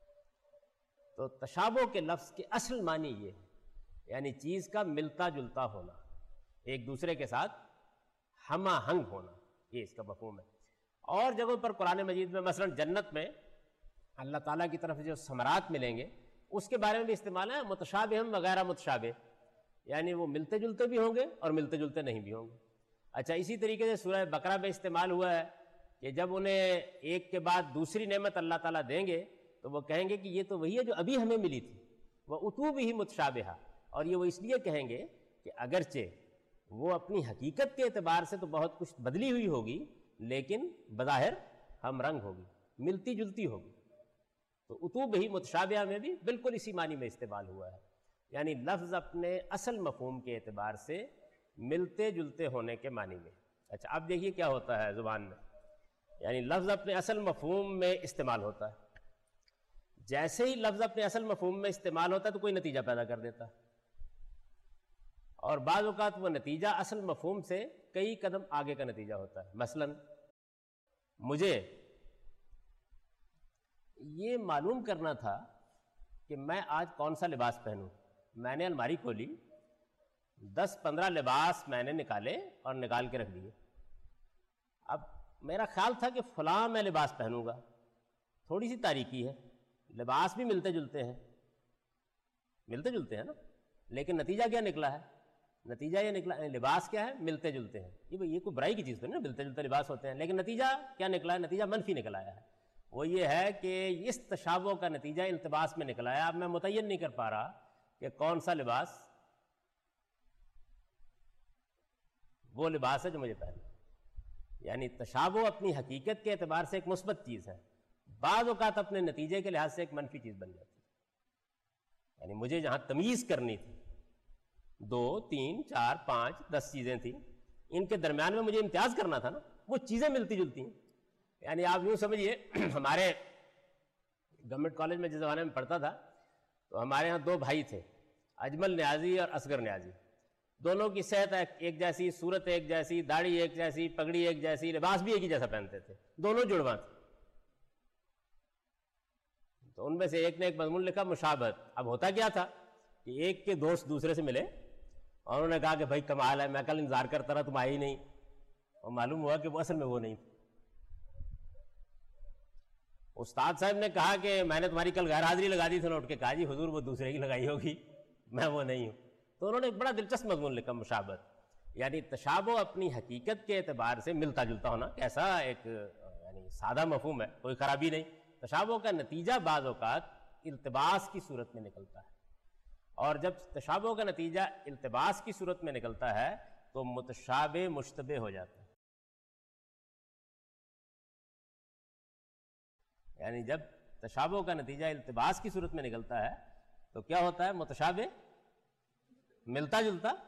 تو تشابہ کے لفظ کے اصل معنی یہ ہے، یعنی چیز کا ملتا جلتا ہونا، ایک دوسرے کے ساتھ ہم آہنگ ہونا، یہ اس کا مفہوم ہے۔ اور جگہوں پر قرآن مجید میں مثلا جنت میں اللہ تعالیٰ کی طرف جو ثمرات ملیں گے اس کے بارے میں بھی استعمال ہے متشابہم وغیرہ متشابہ، یعنی وہ ملتے جلتے بھی ہوں گے اور ملتے جلتے نہیں بھی ہوں گے۔ اچھا، اسی طریقے سے سورہ بقرہ میں استعمال ہوا ہے کہ جب انہیں ایک کے بعد دوسری نعمت اللہ تعالیٰ دیں گے تو وہ کہیں گے کہ یہ تو وہی ہے جو ابھی ہمیں ملی تھی، وہ اتو بھی متشابہہ، اور یہ وہ اس لیے کہیں گے کہ اگرچہ وہ اپنی حقیقت کے اعتبار سے تو بہت کچھ بدلی ہوئی ہوگی لیکن بظاہر ہم رنگ ہوگی، ملتی جلتی ہوگی۔ تو اتو بھی متشابہہ میں بھی بالکل اسی معنی میں استعمال ہوا ہے، یعنی لفظ اپنے اصل مفہوم کے اعتبار سے ملتے جلتے ہونے کے معنی میں۔ اچھا، اب دیکھیے کیا ہوتا ہے زبان میں، یعنی لفظ اپنے اصل مفہوم میں استعمال ہوتا ہے، جیسے ہی لفظ اپنے اصل مفہوم میں استعمال ہوتا ہے تو کوئی نتیجہ پیدا کر دیتا ہے، اور بعض اوقات وہ نتیجہ اصل مفہوم سے کئی قدم آگے کا نتیجہ ہوتا ہے۔ مثلا مجھے یہ معلوم کرنا تھا کہ میں آج کون سا لباس پہنوں، میں نے الماری کھولی، 10-15 لباس میں نے نکالے اور نکال کے رکھ دیے۔ اب میرا خیال تھا کہ فلاں میں لباس پہنوں گا، تھوڑی سی تاریکی ہے، لباس بھی ملتے جلتے ہیں نا، لیکن نتیجہ کیا نکلا ہے؟ نتیجہ یہ نکلا، لباس کیا ہے؟ ملتے جلتے ہیں۔ یہ کوئی برائی کی چیز تو نہیں نا، ملتے جلتے لباس ہوتے ہیں، لیکن نتیجہ کیا نکلا ہے؟ نتیجہ منفی نکل آیا ہے۔ وہ یہ ہے کہ اس تشابہ کا نتیجہ التباس میں نکلا ہے۔ اب میں متعین نہیں کر پا رہا کہ کون سا لباس وہ لباس ہے جو مجھے پہننا، یعنی تشابہ اپنی حقیقت کے اعتبار سے ایک مثبت چیز ہے، بعض اوقات اپنے نتیجے کے لحاظ سے ایک منفی چیز بن جاتی ہے. یعنی مجھے جہاں تمیز کرنی تھی 2 3 4 5 10 چیزیں تھیں، ان کے درمیان میں مجھے امتیاز کرنا تھا نا، وہ چیزیں ملتی جلتی ہیں. یعنی آپ یوں سمجھیے ہمارے گورنمنٹ کالج میں جس زمانے میں پڑھتا تھا تو ہمارے ہاں 2 بھائی تھے، اجمل نیازی اور اصغر نیازی. دونوں کی صحت ایک جیسی، صورت ایک جیسی، داڑھی ایک جیسی، پگڑی ایک جیسی، لباس بھی ایک ہی جیسا پہنتے تھے، دونوں جڑواں تھے. تو ان میں سے ایک نے ایک مضمون لکھا مشابہت. اب ہوتا کیا تھا کہ ایک کے دوست دوسرے سے ملے اور انہوں نے کہا کہ بھائی کمال ہے، میں کل انتظار کرتا رہا تم آئے ہی نہیں، اور معلوم ہوا کہ وہ اصل میں وہ نہیں تھے. استاد صاحب نے کہا کہ میں نے تمہاری کل غیر حاضری لگا دی تھی، نے اٹھ کے کہا جی حضور وہ دوسرے کی لگائی ہوگی، میں وہ نہیں ہوں. تو انہوں نے ایک بڑا دلچسپ مضمون لکھا مشابہت، یعنی تشابہ اپنی حقیقت کے اعتبار سے ملتا جلتا ہونا. کیسا ایک یعنی سادہ مفہوم ہے، کوئی خرابی نہیں. تشابہ کا نتیجہ بعض اوقات التباس کی صورت میں نکلتا ہے، اور جب تشابہ کا نتیجہ التباس کی صورت میں نکلتا ہے تو متشابہ مشتبہ ہو جاتا ہے. یعنی جب تشابہ کا نتیجہ التباس کی صورت میں نکلتا ہے تو کیا ہوتا ہے؟ متشابہ ملتا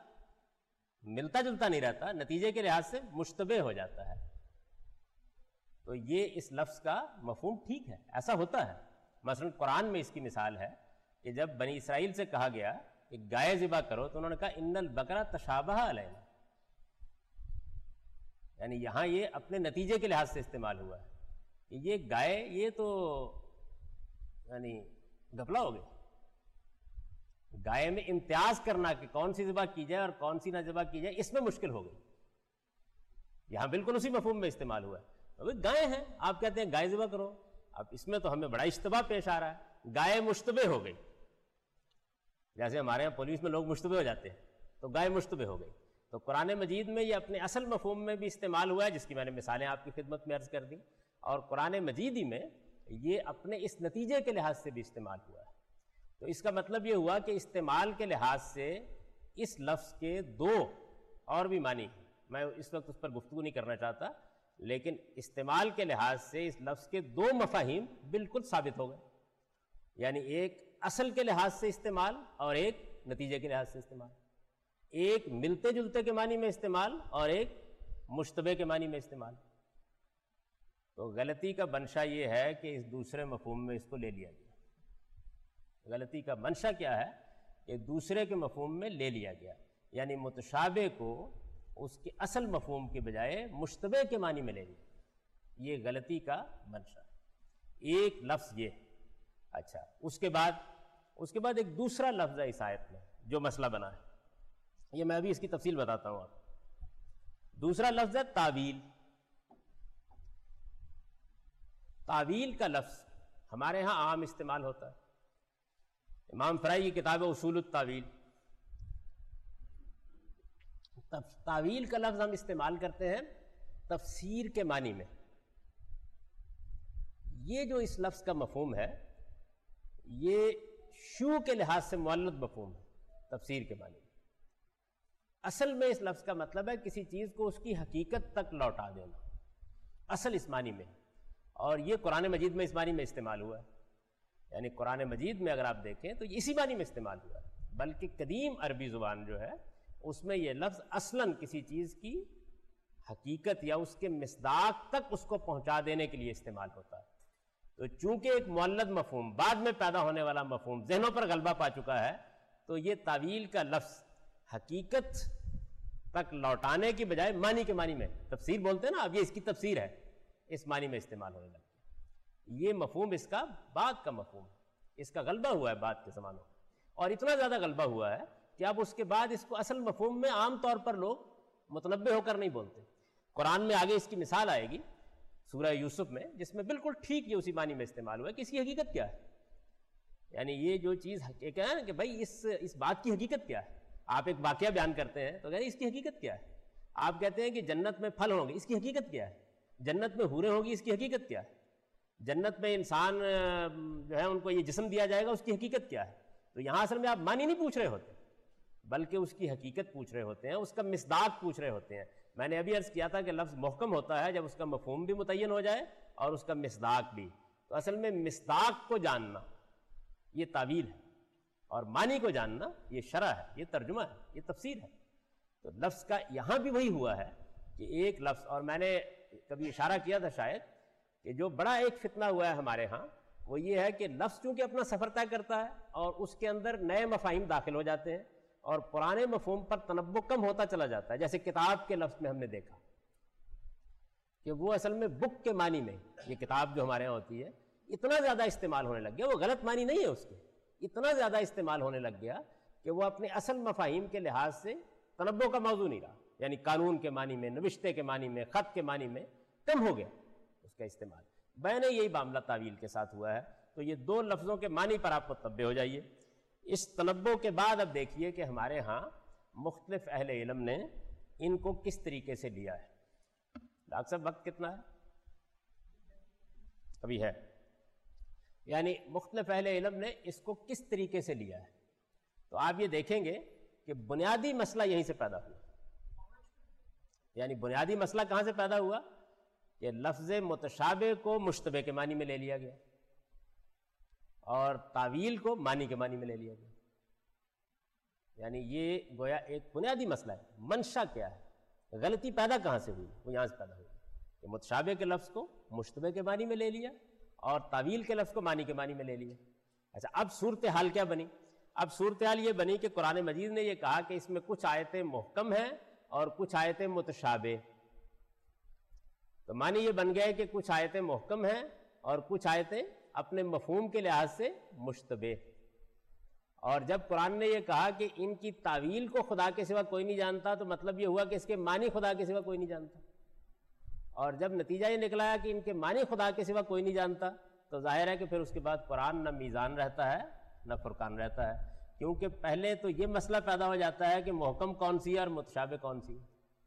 جلتا نہیں رہتا، نتیجے کے لحاظ سے مشتبہ ہو جاتا ہے. تو یہ اس لفظ کا مفہوم ٹھیک ہے، ایسا ہوتا ہے. مثلا قرآن میں اس کی مثال ہے کہ جب بنی اسرائیل سے کہا گیا کہ گائے ذبح کرو تو انہوں نے کہا ان البقرہ تشابہ علینا، یعنی یہاں یہ اپنے نتیجے کے لحاظ سے استعمال ہوا ہے کہ یہ گائے یہ تو یعنی گھپلا ہو گیا. گائے میں امتیاز کرنا کہ کون سی ذبح کی جائے اور کون سی نہ ذبح کی جائے، اس میں مشکل ہو گئی. یہاں بالکل اسی مفہوم میں استعمال ہوا ہے. گائے ہیں، آپ کہتے ہیں گائے ذبح کرو، اب اس میں تو ہمیں بڑا اشتباہ پیش آ رہا ہے. گائے مشتبہ ہو گئی، جیسے ہمارے یہاں پولیس میں لوگ مشتبہ ہو جاتے ہیں، تو گائے مشتبہ ہو گئی. تو قرآن مجید میں یہ اپنے اصل مفہوم میں بھی استعمال ہوا ہے، جس کی میں نے مثالیں آپ کی خدمت میں عرض کر دیں، اور قرآن مجید ہی میں یہ اپنے اس نتیجے کے لحاظ سے بھی استعمال ہوا ہے. تو اس کا مطلب یہ ہوا کہ استعمال کے لحاظ سے اس لفظ کے 2 اور بھی معنی ہیں. میں اس وقت اس پر گفتگو نہیں کرنا چاہتا، لیکن استعمال کے لحاظ سے اس لفظ کے 2 مفاہیم بالکل ثابت ہو گئے. یعنی ایک اصل کے لحاظ سے استعمال اور ایک نتیجے کے لحاظ سے استعمال، ایک ملتے جلتے کے معنی میں استعمال اور ایک مشتبہ کے معنی میں استعمال. تو غلطی کا منشا یہ ہے کہ اس دوسرے مفہوم میں اس کو لے لیا گیا. غلطی کا منشا کیا ہے کہ دوسرے کے مفہوم میں لے لیا گیا، یعنی متشابہ کو اس کے اصل مفہوم کے بجائے مشتبہ کے معنی میں لے لیا. یہ غلطی کا منشا ایک لفظ یہ. اچھا اس کے بعد ایک دوسرا لفظ ہے اس آیت میں جو مسئلہ بنا ہے، یہ میں بھی اس کی تفصیل بتاتا ہوں آپ. دوسرا لفظ ہے تعویل. تعویل کا لفظ ہمارے ہاں عام استعمال ہوتا ہے. امام فرائی کی کتاب ہے اصول التاویل. تعویل کا لفظ ہم استعمال کرتے ہیں تفسیر کے معنی میں. یہ جو اس لفظ کا مفہوم ہے یہ شو کے لحاظ سے مولد مفہوم ہے تفسیر کے معنی میں. اصل میں اس لفظ کا مطلب ہے کسی چیز کو اس کی حقیقت تک لوٹا دینا، اصل اس معنی میں. اور یہ قرآن مجید میں اس معنی میں استعمال ہوا ہے. یعنی قرآن مجید میں اگر آپ دیکھیں تو اسی معنی میں استعمال ہوا ہے. بلکہ قدیم عربی زبان جو ہے اس میں یہ لفظ اصلاً کسی چیز کی حقیقت یا اس کے مصداق تک اس کو پہنچا دینے کے لیے استعمال ہوتا ہے. تو چونکہ ایک مولد مفہوم بعد میں پیدا ہونے والا مفہوم ذہنوں پر غلبہ پا چکا ہے، تو یہ تعویل کا لفظ حقیقت تک لوٹانے کی بجائے معنی کے معنی میں، تفسیر بولتے ہیں نا، اب یہ اس کی تفسیر ہے، اس معنی میں استعمال ہونے لگا. یہ مفہوم اس کا بعد کا مفہوم ہے، اس کا غلبہ ہوا ہے بعد کے زمانوں میں، اور اتنا زیادہ غلبہ ہوا ہے کہ اب اس کے بعد اس کو اصل مفہوم میں عام طور پر لوگ متنبع ہو کر نہیں بولتے. قرآن میں آگے اس کی مثال آئے گی سورہ یوسف میں، جس میں بالکل ٹھیک یہ اسی معنی میں استعمال ہوا ہے کہ اس کی حقیقت کیا ہے. یعنی یہ جو چیز ہے نا کہ بھائی اس بات کی حقیقت کیا ہے. آپ ایک واقعہ بیان کرتے ہیں تو اس کی حقیقت کیا ہے. آپ کہتے ہیں کہ جنت میں پھل ہوں گے، اس کی حقیقت کیا ہے. جنت میں حوریں ہوں گی، اس کی حقیقت کیا ہے. جنت میں انسان جو ہے ان کو یہ جسم دیا جائے گا، اس کی حقیقت کیا ہے. تو یہاں اصل میں آپ معنی نہیں پوچھ رہے ہوتے بلکہ اس کی حقیقت پوچھ رہے ہوتے ہیں، اس کا مصداق پوچھ رہے ہوتے ہیں. میں نے ابھی عرض کیا تھا کہ لفظ محکم ہوتا ہے جب اس کا مفہوم بھی متعین ہو جائے اور اس کا مصداق بھی. تو اصل میں مصداق کو جاننا یہ تعویل ہے، اور معنی کو جاننا یہ شرح ہے، یہ ترجمہ ہے، یہ تفسیر ہے. تو لفظ کا یہاں بھی وہی ہوا ہے کہ ایک لفظ، اور میں نے کبھی اشارہ کیا تھا شاید کہ جو بڑا ایک فتنہ ہوا ہے ہمارے ہاں وہ یہ ہے کہ لفظ چونکہ اپنا سفر طے کرتا ہے اور اس کے اندر نئے مفاہیم داخل ہو جاتے ہیں اور پرانے مفہوم پر تنبع کم ہوتا چلا جاتا ہے. جیسے کتاب کے لفظ میں ہم نے دیکھا کہ وہ اصل میں بک کے معنی میں، یہ کتاب جو ہمارے ہاں ہوتی ہے، اتنا زیادہ استعمال ہونے لگ گیا، وہ غلط معنی نہیں ہے اس کے، اتنا زیادہ استعمال ہونے لگ گیا کہ وہ اپنے اصل مفاہیم کے لحاظ سے تنبع کا موضوع نہیں رہا. یعنی قانون کے معنی میں، نوشتے کے معنی میں، خط کے معنی میں کم ہو گیا اس کا استعمال. بین یہی معاملہ تعویل کے ساتھ ہوا ہے. تو یہ دو لفظوں کے معنی پر آپ متنبع ہو جائیے. اس تنبع کے بعد اب دیکھیے کہ ہمارے ہاں مختلف اہل علم نے ان کو کس طریقے سے لیا ہے. ڈاکٹر صاحب وقت کتنا ہے؟ ابھی ہے. یعنی مختلف اہل علم نے اس کو کس طریقے سے لیا ہے. تو آپ یہ دیکھیں گے کہ بنیادی مسئلہ یہیں سے پیدا ہوا. یعنی بنیادی مسئلہ کہاں سے پیدا ہوا کہ لفظ متشابہ کو مشتبہ کے معنی میں لے لیا گیا اور تعویل کو معنی کے معنی میں لے لیا گیا. یعنی یہ گویا ایک بنیادی مسئلہ ہے. منشا کیا ہے، غلطی پیدا کہاں سے ہوئی؟ وہ یہاں سے پیدا ہوئی کہ متشابہ کے لفظ کو مشتبہ کے معنی میں لے لیا اور تعویل کے لفظ کو معنی کے معنی میں لے لیا. اچھا، اب صورتحال کیا بنی؟ اب صورتحال یہ بنی کہ قرآن مجید نے یہ کہا کہ اس میں کچھ آیتیں محکم ہیں اور کچھ آیتیں متشابہ. تو معنی یہ بن گئے کہ کچھ آیتیں محکم ہیں اور کچھ آیتیں اپنے مفہوم کے لحاظ سے مشتبہ. اور جب قرآن نے یہ کہا کہ ان کی تعویل کو خدا کے سوا کوئی نہیں جانتا تو مطلب یہ ہوا کہ اس کے معنی خدا کے سوا کوئی نہیں جانتا. اور جب نتیجہ یہ نکلا کہ ان کے معنی خدا کے سوا کوئی نہیں جانتا تو ظاہر ہے کہ پھر اس کے بعد قرآن نہ میزان رہتا ہے نہ فرقان رہتا ہے. کیونکہ پہلے تو یہ مسئلہ پیدا ہو جاتا ہے کہ محکم کون سی ہے اور متشابہ کون سی ہے.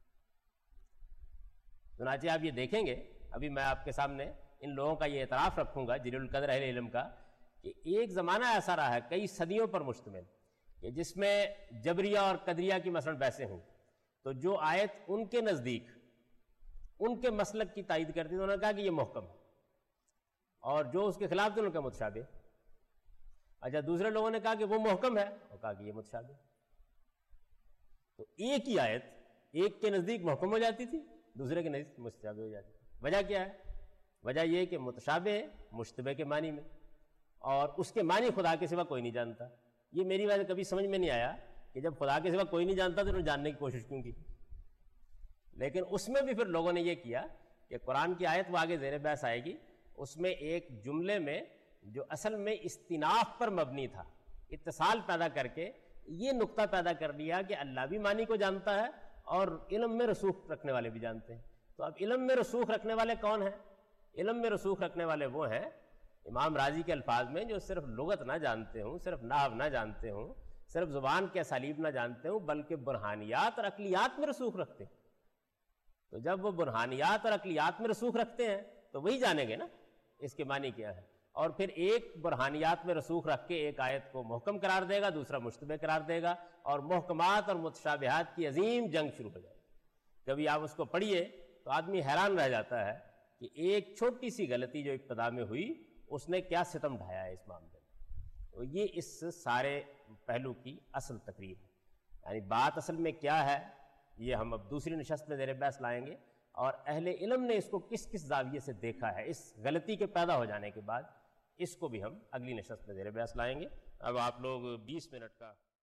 چنانچہ آپ یہ دیکھیں گے، ابھی میں آپ کے سامنے ان لوگوں کا یہ اعتراف رکھوں گا جلیل القدر اہل علم کا، کہ ایک زمانہ ایسا رہا ہے کئی صدیوں پر مشتمل کہ جس میں جبریہ اور قدریہ کی مثلاً بحثیں ہوں تو جو آیت ان کے نزدیک ان کے مسلک کی تائید کرتی تو انہوں نے کہا کہ یہ محکم ہے، اور جو اس کے خلاف تھے ان کا متشابہ. اچھا، دوسرے لوگوں نے کہا کہ وہ محکم ہے اور کہا کہ یہ متشابہ. تو ایک ہی آیت ایک کے نزدیک محکم ہو جاتی تھی، دوسرے کے نزدیک متشابہ ہو جاتی تھی. وجہ کیا ہے؟ وجہ یہ کہ متشابہ ہے مشتبہ کے معنی میں اور اس کے معنی خدا کے سوا کوئی نہیں جانتا. یہ میری وجہ کبھی سمجھ میں نہیں آیا کہ جب خدا کے سوا کوئی نہیں جانتا تو انہوں نے جاننے کی کوشش کیوں کی. لیکن اس میں بھی پھر لوگوں نے یہ کیا کہ قرآن کی آیت وہ آگے زیر بحث آئے گی، اس میں ایک جملے میں جو اصل میں استناف پر مبنی تھا، اتصال پیدا کر کے یہ نقطہ پیدا کر لیا کہ اللہ بھی معنی کو جانتا ہے اور علم میں رسوخ رکھنے والے بھی جانتے ہیں. تو اب علم میں رسوخ رکھنے والے کون ہیں؟ علم میں رسوخ رکھنے والے وہ ہیں امام راضی کے الفاظ میں جو صرف لغت نہ جانتے ہوں، صرف نحو نہ جانتے ہوں، صرف زبان کے اسالیب نہ جانتے ہوں، بلکہ برہانیات اور عقلیات میں رسوخ رکھتے ہیں. تو جب وہ برہانیات اور عقلیات میں رسوخ رکھتے ہیں تو وہی جانیں گے نا اس کے معنی کیا ہے. اور پھر ایک برہانیات میں رسوخ رکھ کے ایک آیت کو محکم قرار دے گا، دوسرا مشتبہ قرار دے گا، اور محکمات اور متشابہات کی عظیم جنگ شروع ہو جائے گی. کبھی آپ اس کو پڑھیے تو آدمی حیران رہ جاتا ہے کہ ایک چھوٹی سی غلطی جو ابتدا میں ہوئی اس نے کیا ستم ڈھایا ہے اس معاملے میں. تو یہ اس سارے پہلو کی اصل تقریر ہے. یعنی بات اصل میں کیا ہے یہ ہم اب دوسری نشست میں زیر بحث لائیں گے، اور اہل علم نے اس کو کس کس زاویے سے دیکھا ہے اس غلطی کے پیدا ہو جانے کے بعد، اس کو بھی ہم اگلی نشست میں زیر بحث لائیں گے. اب آپ لوگ 20 منٹ کا